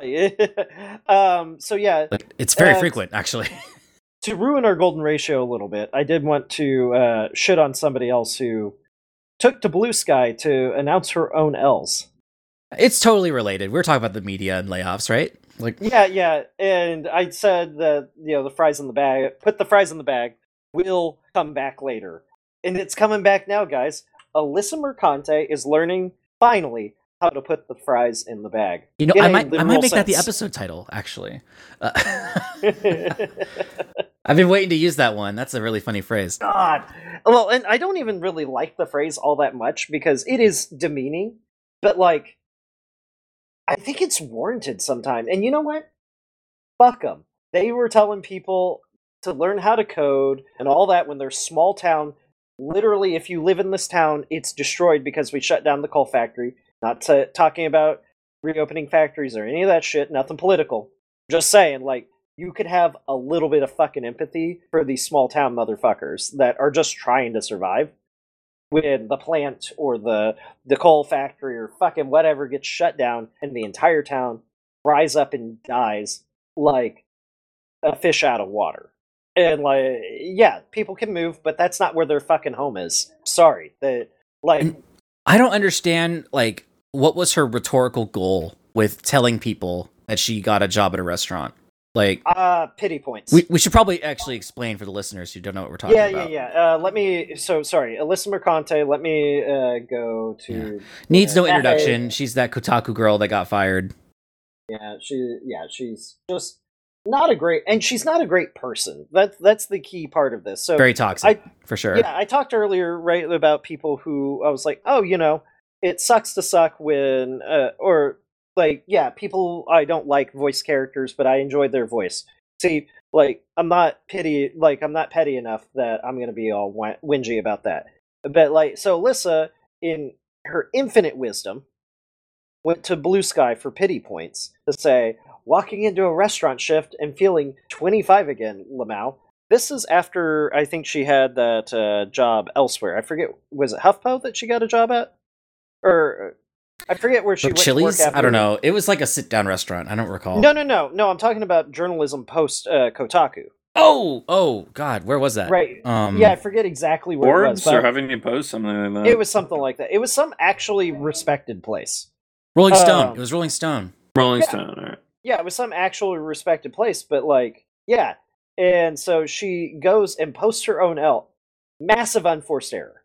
So yeah, it's very frequent actually. To ruin our golden ratio a little bit, I did want to shit on somebody else who took to Blue Sky to announce her own L's. It's totally related. We're talking about the media and layoffs, right? Like, yeah, and I said that, you know, the fries in the bag, put the fries in the bag, will come back later. And it's coming back now, guys. Alyssa Mercante is learning, finally, how to put the fries in the bag. You know, I might make that the episode title, actually. I've been waiting to use that one. That's a really funny phrase. God. Well, and I don't even really like the phrase all that much because it is demeaning, but like, I think it's warranted sometime. And you know what? Fuck them. They were telling people to learn how to code and all that when they're small town. Literally, if you live in this town, it's destroyed because we shut down the coal factory. Not talking about reopening factories or any of that shit. Nothing political. Just saying, like, you could have a little bit of fucking empathy for these small town motherfuckers that are just trying to survive. When the plant or the coal factory or fucking whatever gets shut down and the entire town dries up and dies like a fish out of water. And like, yeah, people can move, but that's not where their fucking home is. Sorry. I don't understand, like, what was her rhetorical goal with telling people that she got a job at a restaurant? Like, pity points. We should probably actually explain for the listeners who don't know what we're talking about. Yeah. Sorry, Alyssa Mercante. Let me go to. Needs no introduction. She's that Kotaku girl that got fired. Yeah, she's just not a great, and she's not a great person. That's the key part of this. So Very toxic, for sure. Yeah, I talked earlier, right, about people who I was like, oh, it sucks to suck when, or like, yeah, people I don't like voice characters, but I enjoyed their voice. See, like, I'm not petty enough that I'm gonna be all whingy about that. But like, so Alyssa, in her infinite wisdom, went to Blue Sky for pity points to say, walking into a restaurant shift and feeling 25 again, Lamau. This is after I think she had that job elsewhere. I forget, was it HuffPo that she got a job at? Or I forget where she went Chili's? to work after. I don't know. It was like a sit-down restaurant. I don't recall. No. I'm talking about journalism post Kotaku. Oh, God, where was that? Right. Yeah, I forget exactly where it was. Or having you post something like that. It was something like that. It was some actually respected place. Rolling Stone. It was Rolling Stone. Rolling Stone, all right. Yeah, it was some actually respected place, but like, yeah. And so she goes and posts her own massive unforced error.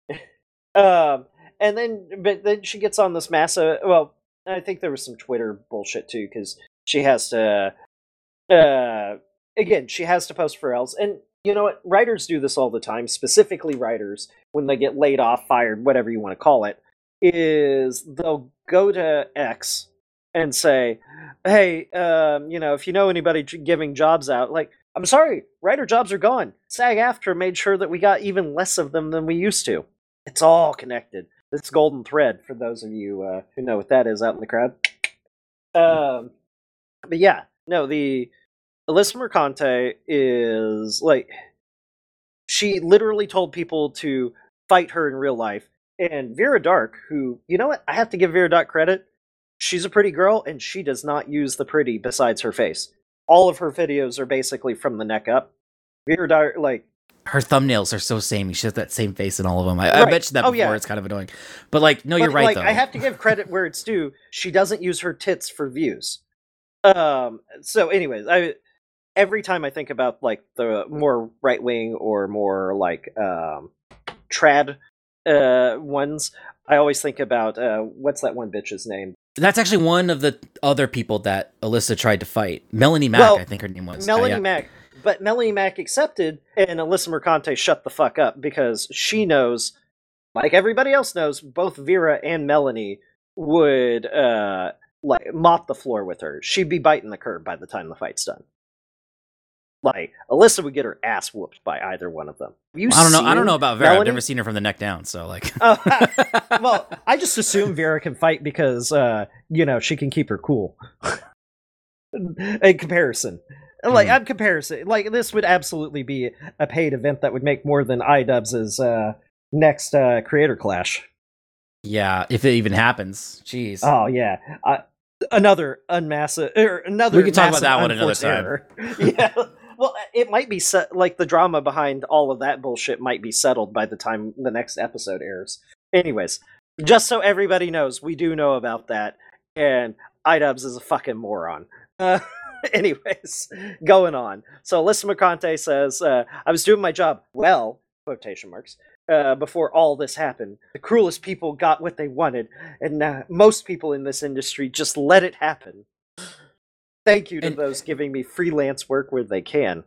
And then she gets on this massive, well, I think there was some Twitter bullshit too, because she has to, again, she has to post for else. And you know what? Writers do this all the time, specifically writers, when they get laid off, fired, whatever you want to call it, is they'll go to X and say, hey, if you know anybody giving jobs out, like, I'm sorry, writer jobs are gone. SAG-AFTRA made sure that we got even less of them than we used to. It's all connected. This golden thread, for those of you who know what that is out in the crowd. But yeah, no, the Alyssa Mercante is, like, she literally told people to fight her in real life. And Vera Dark, who, you know what, I have to give Vera Dark credit. She's a pretty girl, and she does not use the pretty besides her face. All of her videos are basically from the neck up. Vera Dark, like... Her thumbnails are so samey. She has that same face in all of them. I mentioned that before. Yeah. It's kind of annoying. But, like, no, you're right, though. I have to give credit where it's due. She doesn't use her tits for views. So, anyways, every time I think about, like, the more right-wing or more, like, trad ones, I always think about, what's that one bitch's name? That's actually one of the other people that Alyssa tried to fight. Melanie Mack, I think her name was. Melanie Mack. But Melanie Mack accepted, and Alyssa Mercante shut the fuck up, because she knows, like everybody else knows, both Vera and Melanie would like mop the floor with her. She'd be biting the curb by the time the fight's done. Like, Alyssa would get her ass whooped by either one of them. I don't know about Vera. Melanie? I've never seen her from the neck down, so like. Well, I just assume Vera can fight because she can keep her cool. In comparison. Like, I'm comparison. Like, this would absolutely be a paid event that would make more than iDubbbz's next Creator Clash. Yeah, if it even happens. Jeez. Oh, yeah. Another unmassive... another. We can talk about that one another time. Yeah. Well, it might be like the drama behind all of that bullshit might be settled by the time the next episode airs. Anyways, just so everybody knows, we do know about that, and iDubbbz is a fucking moron. Anyways, going on. So Alyssa Mercante says, I was doing my job well, quotation marks, before all this happened. The cruelest people got what they wanted, and most people in this industry just let it happen. Thank you to those giving me freelance work where they can.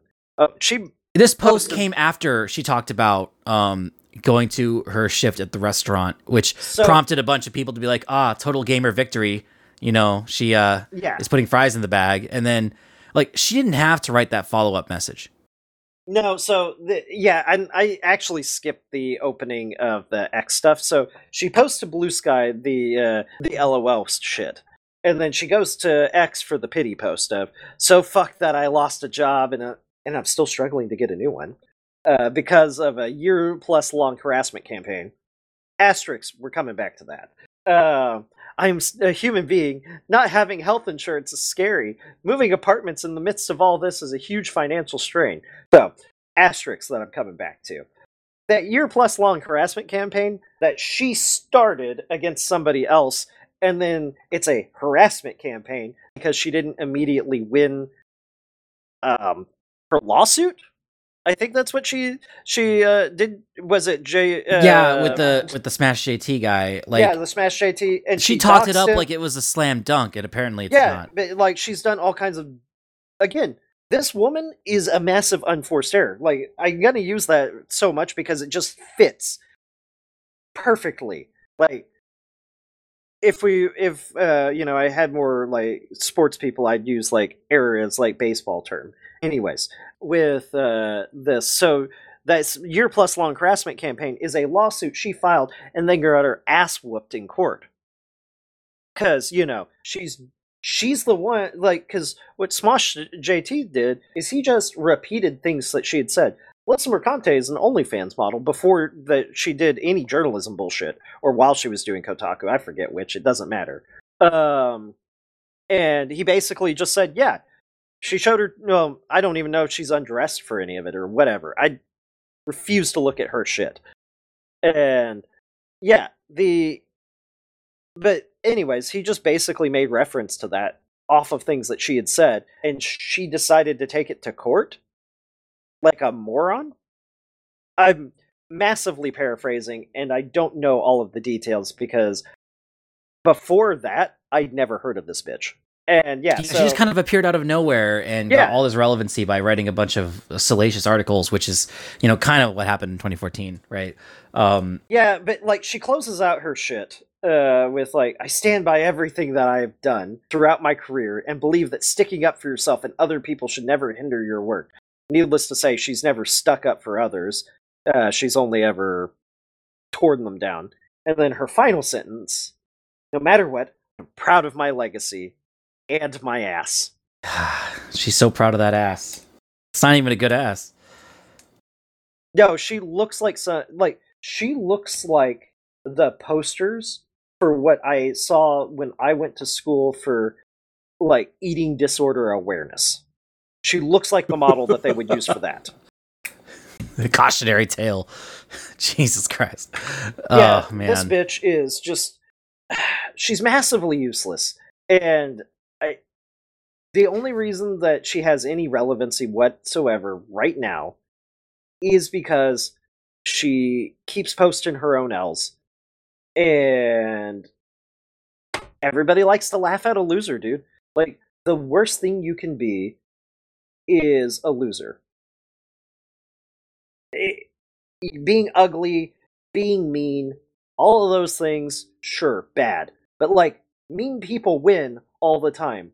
This post came after she talked about going to her shift at the restaurant, which prompted a bunch of people to be like, total gamer victory. You know, she is putting fries in the bag. And then, like, she didn't have to write that follow-up message. No, so, I actually skipped the opening of the X stuff. So she posts to Blue Sky the LOL shit. And then she goes to X for the pity post of, so fuck that I lost a job and I'm still struggling to get a new one because of a year-plus long harassment campaign. Asterisks, we're coming back to that. I'm a human being. Not having health insurance is scary. Moving apartments in the midst of all this is a huge financial strain. So, asterisks that I'm coming back to. That year-plus long harassment campaign that she started against somebody else, and then it's a harassment campaign because she didn't immediately win her lawsuit. I think that's what she did. Was it J? With the Smash JT guy. Like, the Smash JT, and she talked it up like it was a slam dunk, and apparently it's not. But like she's done all kinds of, again, this woman is a massive unforced error. Like, I'm gonna use that so much because it just fits perfectly. Like, if I had more like sports people, I'd use like error as like baseball term. Anyways, with this, so this year plus long harassment campaign is a lawsuit she filed and then got her ass whooped in court. Because she's the one, like, because what Smosh JT did is he just repeated things that she had said. Alyssa Mercante is an OnlyFans model before that she did any journalism bullshit, or while she was doing Kotaku. I forget which. It doesn't matter. And he basically just said, yeah, she showed her. No, I don't even know if she's undressed for any of it or whatever. I refuse to look at her shit. And yeah, but anyways, he just basically made reference to that off of things that she had said, and she decided to take it to court like a moron. I'm massively paraphrasing, and I don't know all of the details because before that, I'd never heard of this bitch. And yeah, she just kind of appeared out of nowhere and got all this relevancy by writing a bunch of salacious articles, which is, kind of what happened in 2014, right? Yeah, but like she closes out her shit with like, I stand by everything that I have done throughout my career and believe that sticking up for yourself and other people should never hinder your work. Needless to say, she's never stuck up for others. She's only ever torn them down. And then her final sentence, no matter what, I'm proud of my legacy and my ass. She's so proud of that ass. It's not even a good ass. No, she looks like she looks like the posters for what I saw when I went to school for like eating disorder awareness. She looks like the model that they would use for that. The cautionary tale. Jesus Christ. Yeah, oh, man. This bitch is just... She's massively useless. And the only reason that she has any relevancy whatsoever right now is because she keeps posting her own L's. And everybody likes to laugh at a loser, dude. Like, the worst thing you can be is a loser. Being ugly, being mean, all of those things, sure, bad. But, like, mean people win all the time.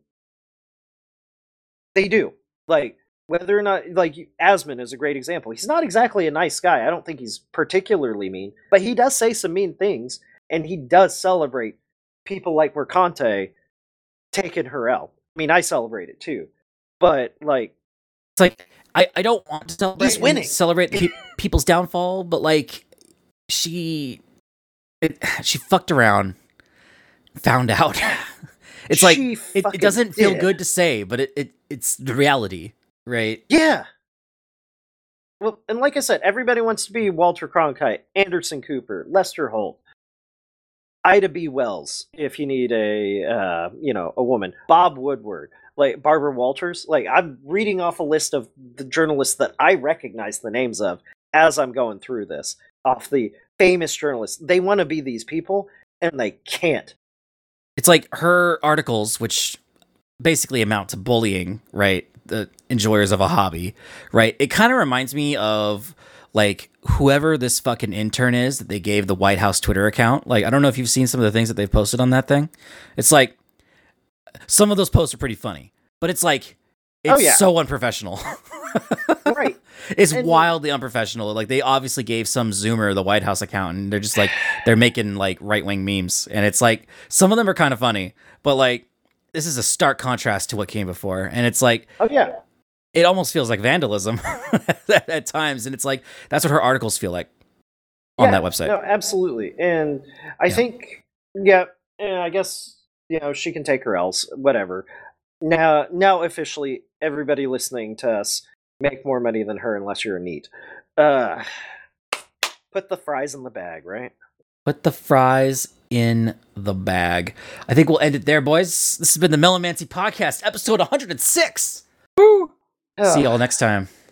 They do. Like, whether or not, like, Asmon is a great example. He's not exactly a nice guy. I don't think he's particularly mean. But he does say some mean things, and he does celebrate people like Mercante taking her out. I mean, I celebrate it too. But, like... It's like, I don't want to celebrate people's downfall, but, like, she fucked around, found out. It's like, it doesn't feel good to say, but it's the reality, right? Yeah. Well, and like I said, everybody wants to be Walter Cronkite, Anderson Cooper, Lester Holt, Ida B. Wells, if you need a woman, Bob Woodward, like Barbara Walters. Like, I'm reading off a list of the journalists that I recognize the names of as I'm going through this, off the famous journalists. They want to be these people, and they can't. It's like her articles, which basically amount to bullying, right? The enjoyers of a hobby, right? It kind of reminds me of, like, whoever this fucking intern is that they gave the White House Twitter account. Like, I don't know if you've seen some of the things that they've posted on that thing. It's like, some of those posts are pretty funny, but it's like, it's so unprofessional. Right. It's wildly unprofessional. Like, they obviously gave some Zoomer the White House account, and they're just like, they're making like right-wing memes. And it's like, some of them are kind of funny, but like, this is a stark contrast to what came before. And it's like, oh yeah, it almost feels like vandalism at times. And it's like, that's what her articles feel like on that website. No, absolutely. And I think, I guess, she can take her L's, whatever. Now officially, everybody listening to us make more money than her unless you're a NEET. Put the fries in the bag, right? Put the fries in the bag. I think we'll end it there, boys. This has been the Melomancy Podcast, episode 106. Woo! See y'all next time.